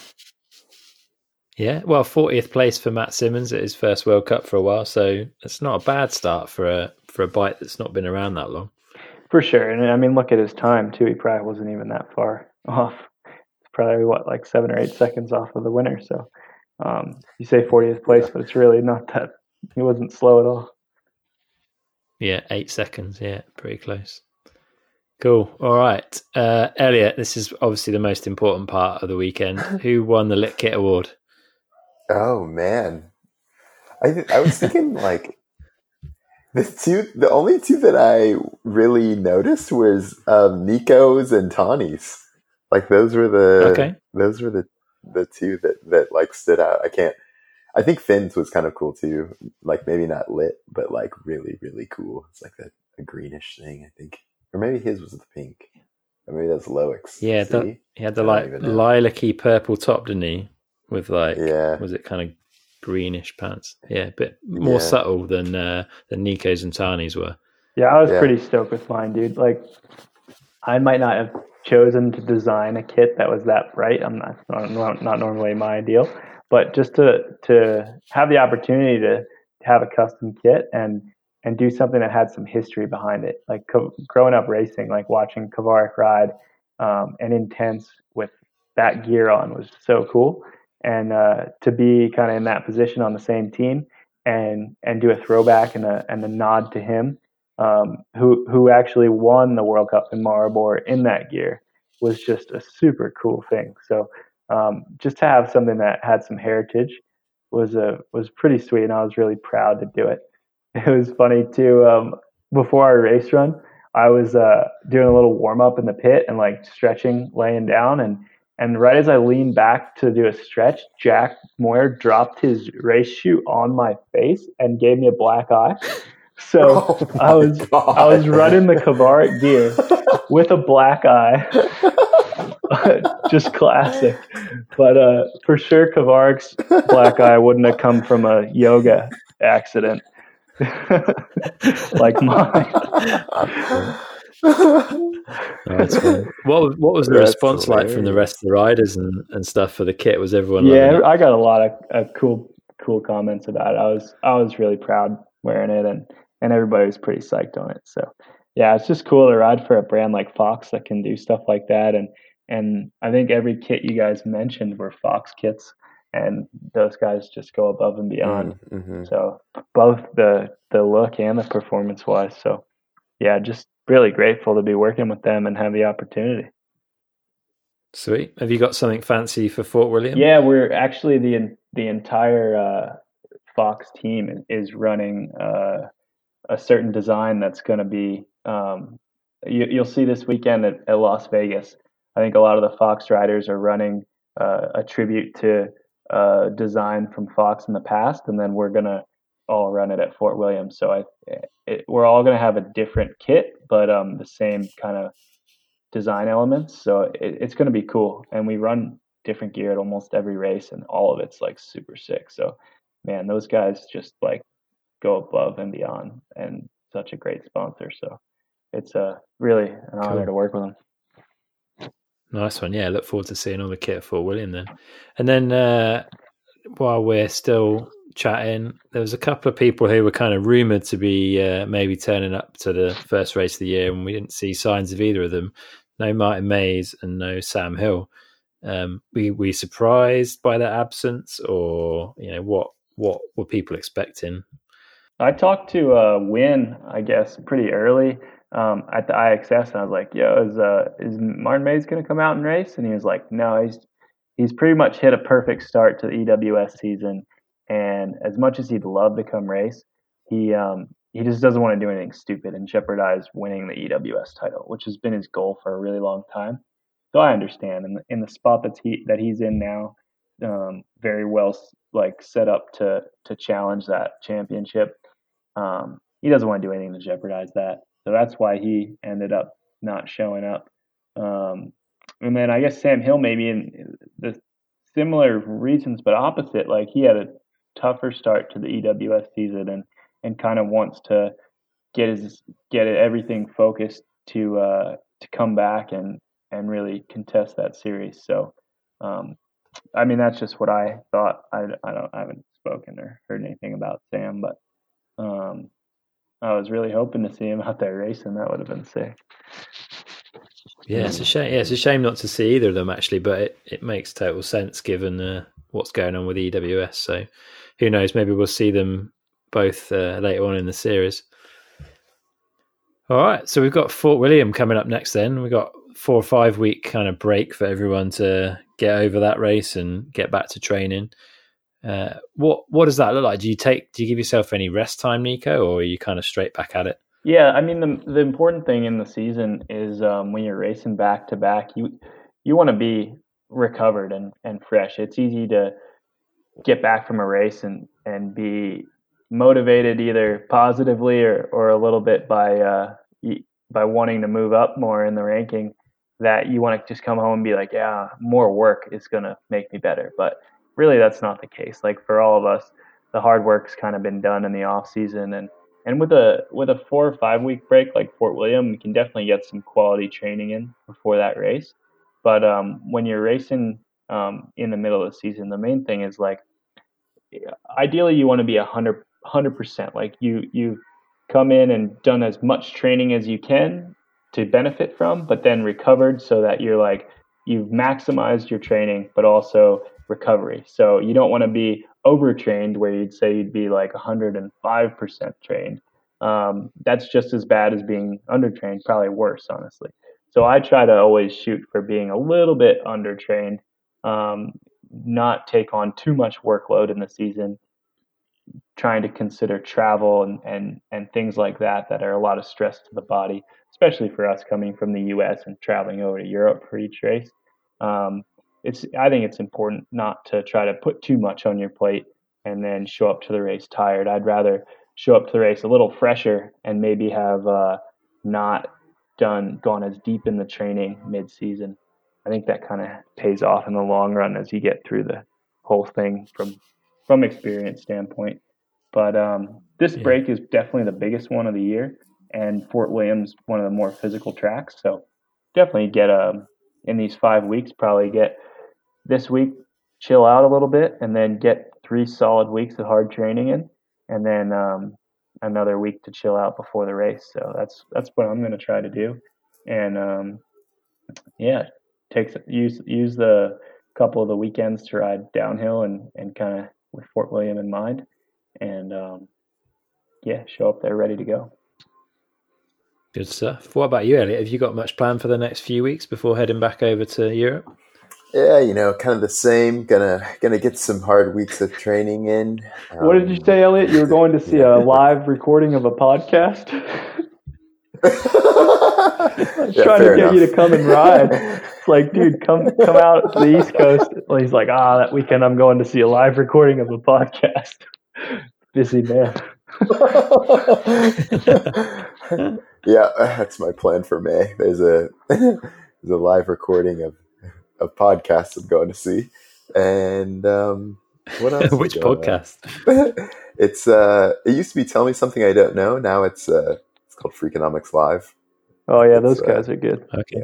Yeah, well, fortieth place for Matt Simmons at his first World Cup for a while, so it's not a bad start for a for a bike that's not been around that long. For sure, and I mean, look at his time too. He probably wasn't even that far off. It's probably what, like seven or eight seconds off of the winner. So um, you say fortieth place, yeah. But it's really not that. He wasn't slow at all. Yeah, eight seconds. Yeah, pretty close. Cool. All right. Uh, Elliot, this is obviously the most important part of the weekend. Who won the Lit Kit Award? Oh, man. I th- I was thinking, like, the two, the only two that I really noticed was um, Nico's and Tawny's. Like, those were the, Okay. those were the, the two that, that, like, stood out. I can't, I think Finn's was kind of cool, too. Like, maybe not lit, but, like, really, really cool. It's like a, a greenish thing, I think. Or maybe his was the pink. Or maybe that's Loic's. Yeah, the, he had the like lilac-y purple top, didn't he? With like, yeah. was it kind of greenish pants? Yeah, a bit more Yeah. subtle than uh, than Nico's and Tani's were. Yeah, I was Yeah. pretty stoked with mine, dude. Like, I might not have chosen to design a kit that was that bright. I'm not not, not normally my ideal, but just to to have the opportunity to, to have a custom kit and and do something that had some history behind it. Like co- growing up racing, like watching Kavarik ride um, and Intense with that gear on was so cool. And uh, to be kind of in that position on the same team and and do a throwback and a and a nod to him, um, who who actually won the World Cup in Maribor in that gear, was just a super cool thing. So um, just to have something that had some heritage was a was pretty sweet, and I was really proud to do it. It was funny too. Um, before our race run, I was uh, doing a little warm up in the pit and like stretching, laying down, and and right as I leaned back to do a stretch, Jack Moyer dropped his race shoe on my face and gave me a black eye. So Oh I was God. I was running the Kavarik gear with a black eye. Just classic. But uh, for sure, Kavarik's black eye wouldn't have come from a yoga accident like mine. Oh, that's fun. What what was the That's response like from the rest of the riders and, and stuff for the kit? Was everyone Yeah, loving it? I got a lot of uh, cool cool comments about it. I was I was really proud wearing it, and and everybody was pretty psyched on it. So yeah, it's just cool to ride for a brand like Fox that can do stuff like that. And and I think every kit you guys mentioned were Fox kits, and those guys just go above and beyond. Mm-hmm. So both the the look and the performance wise. So yeah, just really grateful to be working with them and have the opportunity. Sweet. Have you got something fancy for Fort William? Yeah, we're actually the the entire uh, Fox team is running uh, a certain design that's going to be. Um, you, you'll see this weekend at, at Las Vegas. I think a lot of the Fox riders are running uh, a tribute to uh, design from Fox in the past, and then we're gonna all run it at Fort William. So I, it, we're all gonna have a different kit, but um, the same kind of design elements. So it, it's gonna be cool, and we run different gear at almost every race, and all of it's like super sick. So man, those guys just like go above and beyond, and such a great sponsor. So it's uh, really an honor Cool. to work with them. Nice one. Yeah, look forward to seeing all the kit at Fort William then. And then uh, while we're still chatting, there was a couple of people who were kind of rumoured to be uh, maybe turning up to the first race of the year, and we didn't see signs of either of them. No Martin Mays and no Sam Hill. Um, we we surprised by their absence, or you know what what were people expecting? I talked to uh, Win, I guess, pretty early um, at the I X S, and I was like, "Yo, is uh, is Martin Mays going to come out and race?" And he was like, "No, he's he's pretty much hit a perfect start to the E W S season, and as much as he'd love to come race, he um, he just doesn't want to do anything stupid and jeopardize winning the E W S title, which has been his goal for a really long time." So I understand, and in, in the spot that he that he's in now, um, very well like set up to to challenge that championship. Um, he doesn't want to do anything to jeopardize that. So that's why he ended up not showing up. Um, and then I guess Sam Hill maybe in the similar reasons, but opposite. Like he had a tougher start to the E W S season and, and kind of wants to get his get everything focused to uh, to come back and, and really contest that series. So, um, I mean, that's just what I thought. I, I don't I haven't spoken or heard anything about Sam, but Um, I was really hoping to see him out there racing. That would have been sick. Yeah, it's a shame. Yeah, it's a shame not to see either of them actually, but it, it makes total sense given uh, what's going on with E W S. So who knows? Maybe we'll see them both uh, later on in the series. All right. So we've got Fort William coming up next then. We've got four or five week kind of break for everyone to get over that race and get back to training. Uh, what what does that look like? Do you take do you give yourself any rest time, Nico, or are you kind of straight back at it? Yeah, I mean the the important thing in the season is um, when you're racing back to back, you you want to be recovered and, and fresh. It's easy to get back from a race and, and be motivated either positively or, or a little bit by uh, by wanting to move up more in the ranking, that you want to just come home and be like, yeah, more work is going to make me better. But really that's not the case. Like for all of us, the hard work's kind of been done in the off season, and and with a with a four or five week break like Fort William, we can definitely get some quality training in before that race. But um, when you're racing um, in the middle of the season, the main thing is like, ideally you want to be a hundred hundred percent. Like you you come in and done as much training as you can to benefit from, but then recovered so that you're like you've maximized your training, but also recovery. So you don't want to be overtrained where you'd say you'd be like one hundred five percent trained. Um, that's just as bad as being undertrained, probably worse, honestly. So I try to always shoot for being a little bit undertrained, um, not take on too much workload in the season, trying to consider travel and, and, and things like that that are a lot of stress to the body, especially for us coming from the U S and traveling over to Europe for each race. Um, it's I think it's important not to try to put too much on your plate and then show up to the race tired. I'd rather show up to the race a little fresher and maybe have uh, not done gone as deep in the training mid-season. I think that kind of pays off in the long run as you get through the whole thing from from experience standpoint. But um, this yeah. break is definitely the biggest one of the year, and Fort William's one of the more physical tracks. So definitely get a in these five weeks, probably get this week, chill out a little bit, and then get three solid weeks of hard training in, and then um, another week to chill out before the race. So that's that's what I'm going to try to do, and um, yeah, takes use use the couple of the weekends to ride downhill and and kind of with Fort William in mind, and um, yeah, show up there ready to go. Good stuff. What about you, Elliot? Have you got much planned for the next few weeks before heading back over to Europe? Yeah, you know, kind of the same. Gonna gonna get some hard weeks of training in. Um, what did you say, Elliot? You were going to see a live recording of a podcast? I was yeah, trying to get enough. you to come and ride. It's like, dude, come come out to the East Coast. Well, he's like, ah, that weekend I'm going to see a live recording of a podcast. Busy man. Yeah, that's my plan for May. There's a there's a live recording of of podcasts I'm going to see, and um, what else? Which podcast? It's uh, it used to be Tell Me Something I Don't Know. Now it's uh, it's called Freakonomics Live. Oh yeah, those it's, guys uh, are good. Okay.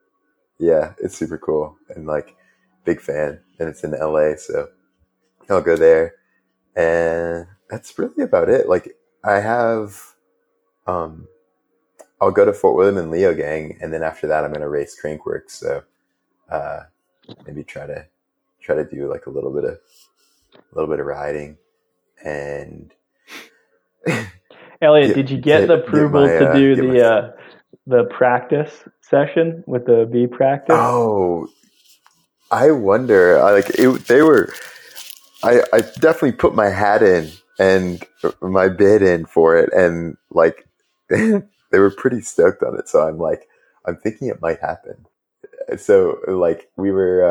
Yeah, it's super cool, and like big fan, and it's in L A, so I'll go there, and that's really about it. Like I have, um. I'll go to Fort William and Leo Gang, and then after that, I'm going to race Crankworks. So uh, maybe try to try to do like a little bit of a little bit of riding. And Elliot, get, did you get, get the approval my, to do uh, the my... uh, the practice session with the B practice? Oh, I wonder. I, like it, they were. I I definitely put my hat in and my bid in for it, and like. They were pretty stoked on it. So I'm like, I'm thinking it might happen. So like we were,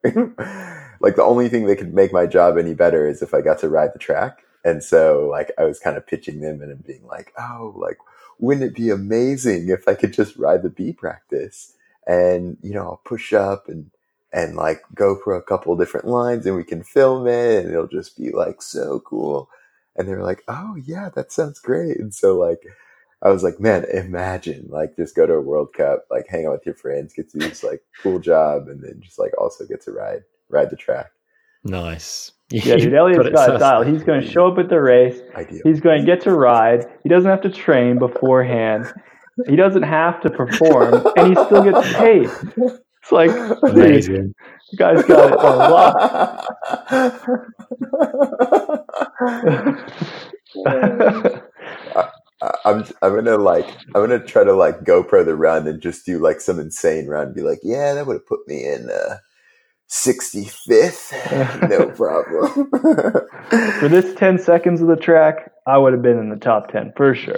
uh, like the only thing that could make my job any better is if I got to ride the track. And so like, I was kind of pitching them and being like, oh, like, wouldn't it be amazing if I could just ride the B practice and, you know, I'll push up and, and like go for a couple different lines and we can film it and it'll just be like so cool. And they were like, oh yeah, that sounds great. And so like, I was like, man, imagine like just go to a World Cup, like hang out with your friends, get to do this like cool job, and then just like also get to ride ride the track. Nice. Yeah, dude, Elliot's got style. He's going to show up at the race. Ideal. He's going to get to ride. He doesn't have to train beforehand. He doesn't have to perform, and he still gets paid. It's like, amazing. You guys got it a lot. I, I'm I'm gonna like I'm gonna try to like GoPro the run and just do like some insane run. Be like, yeah, that would have put me in uh, sixty-fifth, no problem. For this ten seconds of the track, I would have been in the top ten for sure.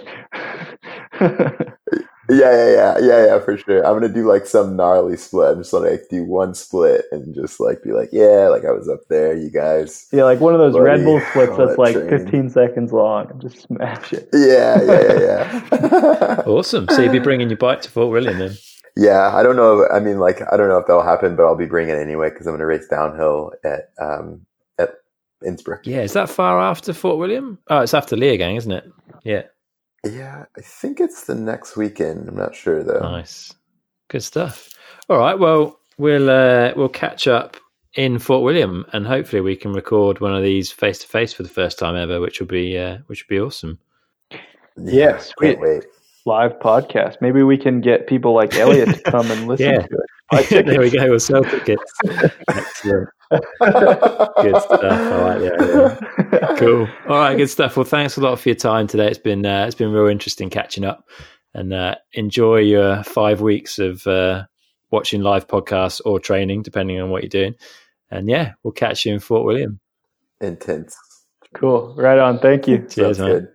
Yeah, yeah, yeah, yeah, yeah, for sure. I'm gonna do like some gnarly split. I'm just gonna like do one split and just like be like, yeah, like I was up there, you guys. Yeah, like one of those Buddy, Red Bull splits that's that like train. fifteen seconds long and just smash it. Yeah, yeah, yeah, yeah. Awesome. So you'll be bringing your bike to Fort William then? Yeah, I don't know. If, I mean, like, I don't know if that'll happen, but I'll be bringing it anyway because I'm gonna race downhill at um at Innsbruck. Yeah, is that far after Fort William? Oh, it's after Leogang, isn't it? Yeah. Yeah, I think it's the next weekend. I'm not sure though. Nice. Good stuff. All right, well, we'll uh, we'll catch up in Fort William, and hopefully we can record one of these face to face for the first time ever, which will be uh, which will be awesome. Yeah, sweet. Can't wait. Live podcast. Maybe we can get people like Elliot to come and listen Yeah. to it. There we go. We'll sell tickets. Excellent. Good stuff. I like the idea. Cool. All right, good stuff. Well, thanks a lot for your time today. It's been uh, it's been real interesting catching up, and uh, enjoy your five weeks of uh, watching live podcasts or training, depending on what you're doing. And yeah, we'll catch you in Fort William. Intense. Cool. Right on. Thank you. Cheers, Sounds man. good.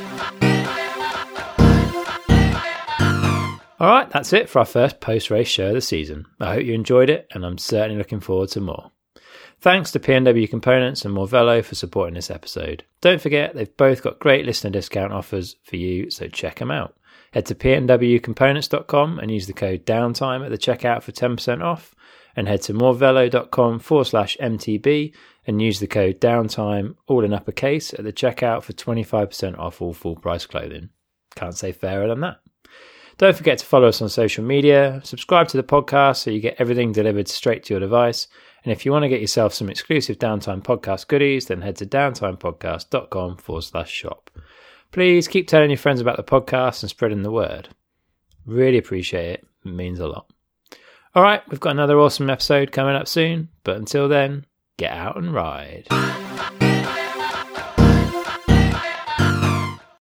All right, that's it for our first post-race show of the season. I hope you enjoyed it, and I'm certainly looking forward to more. Thanks to P N W Components and Morvello for supporting this episode. Don't forget, they've both got great listener discount offers for you, so check them out. Head to p n w components dot com and use the code downtime at the checkout for ten percent off, and head to morvello.com forward slash MTB and use the code downtime, all in uppercase, at the checkout for twenty-five percent off all full price clothing. Can't say fairer than that. Don't forget to follow us on social media, subscribe to the podcast so you get everything delivered straight to your device. And if you want to get yourself some exclusive Downtime Podcast goodies, then head to downtimepodcast.com forward slash shop. Please keep telling your friends about the podcast and spreading the word. Really appreciate it. It means a lot. All right, we've got another awesome episode coming up soon. But until then, get out and ride.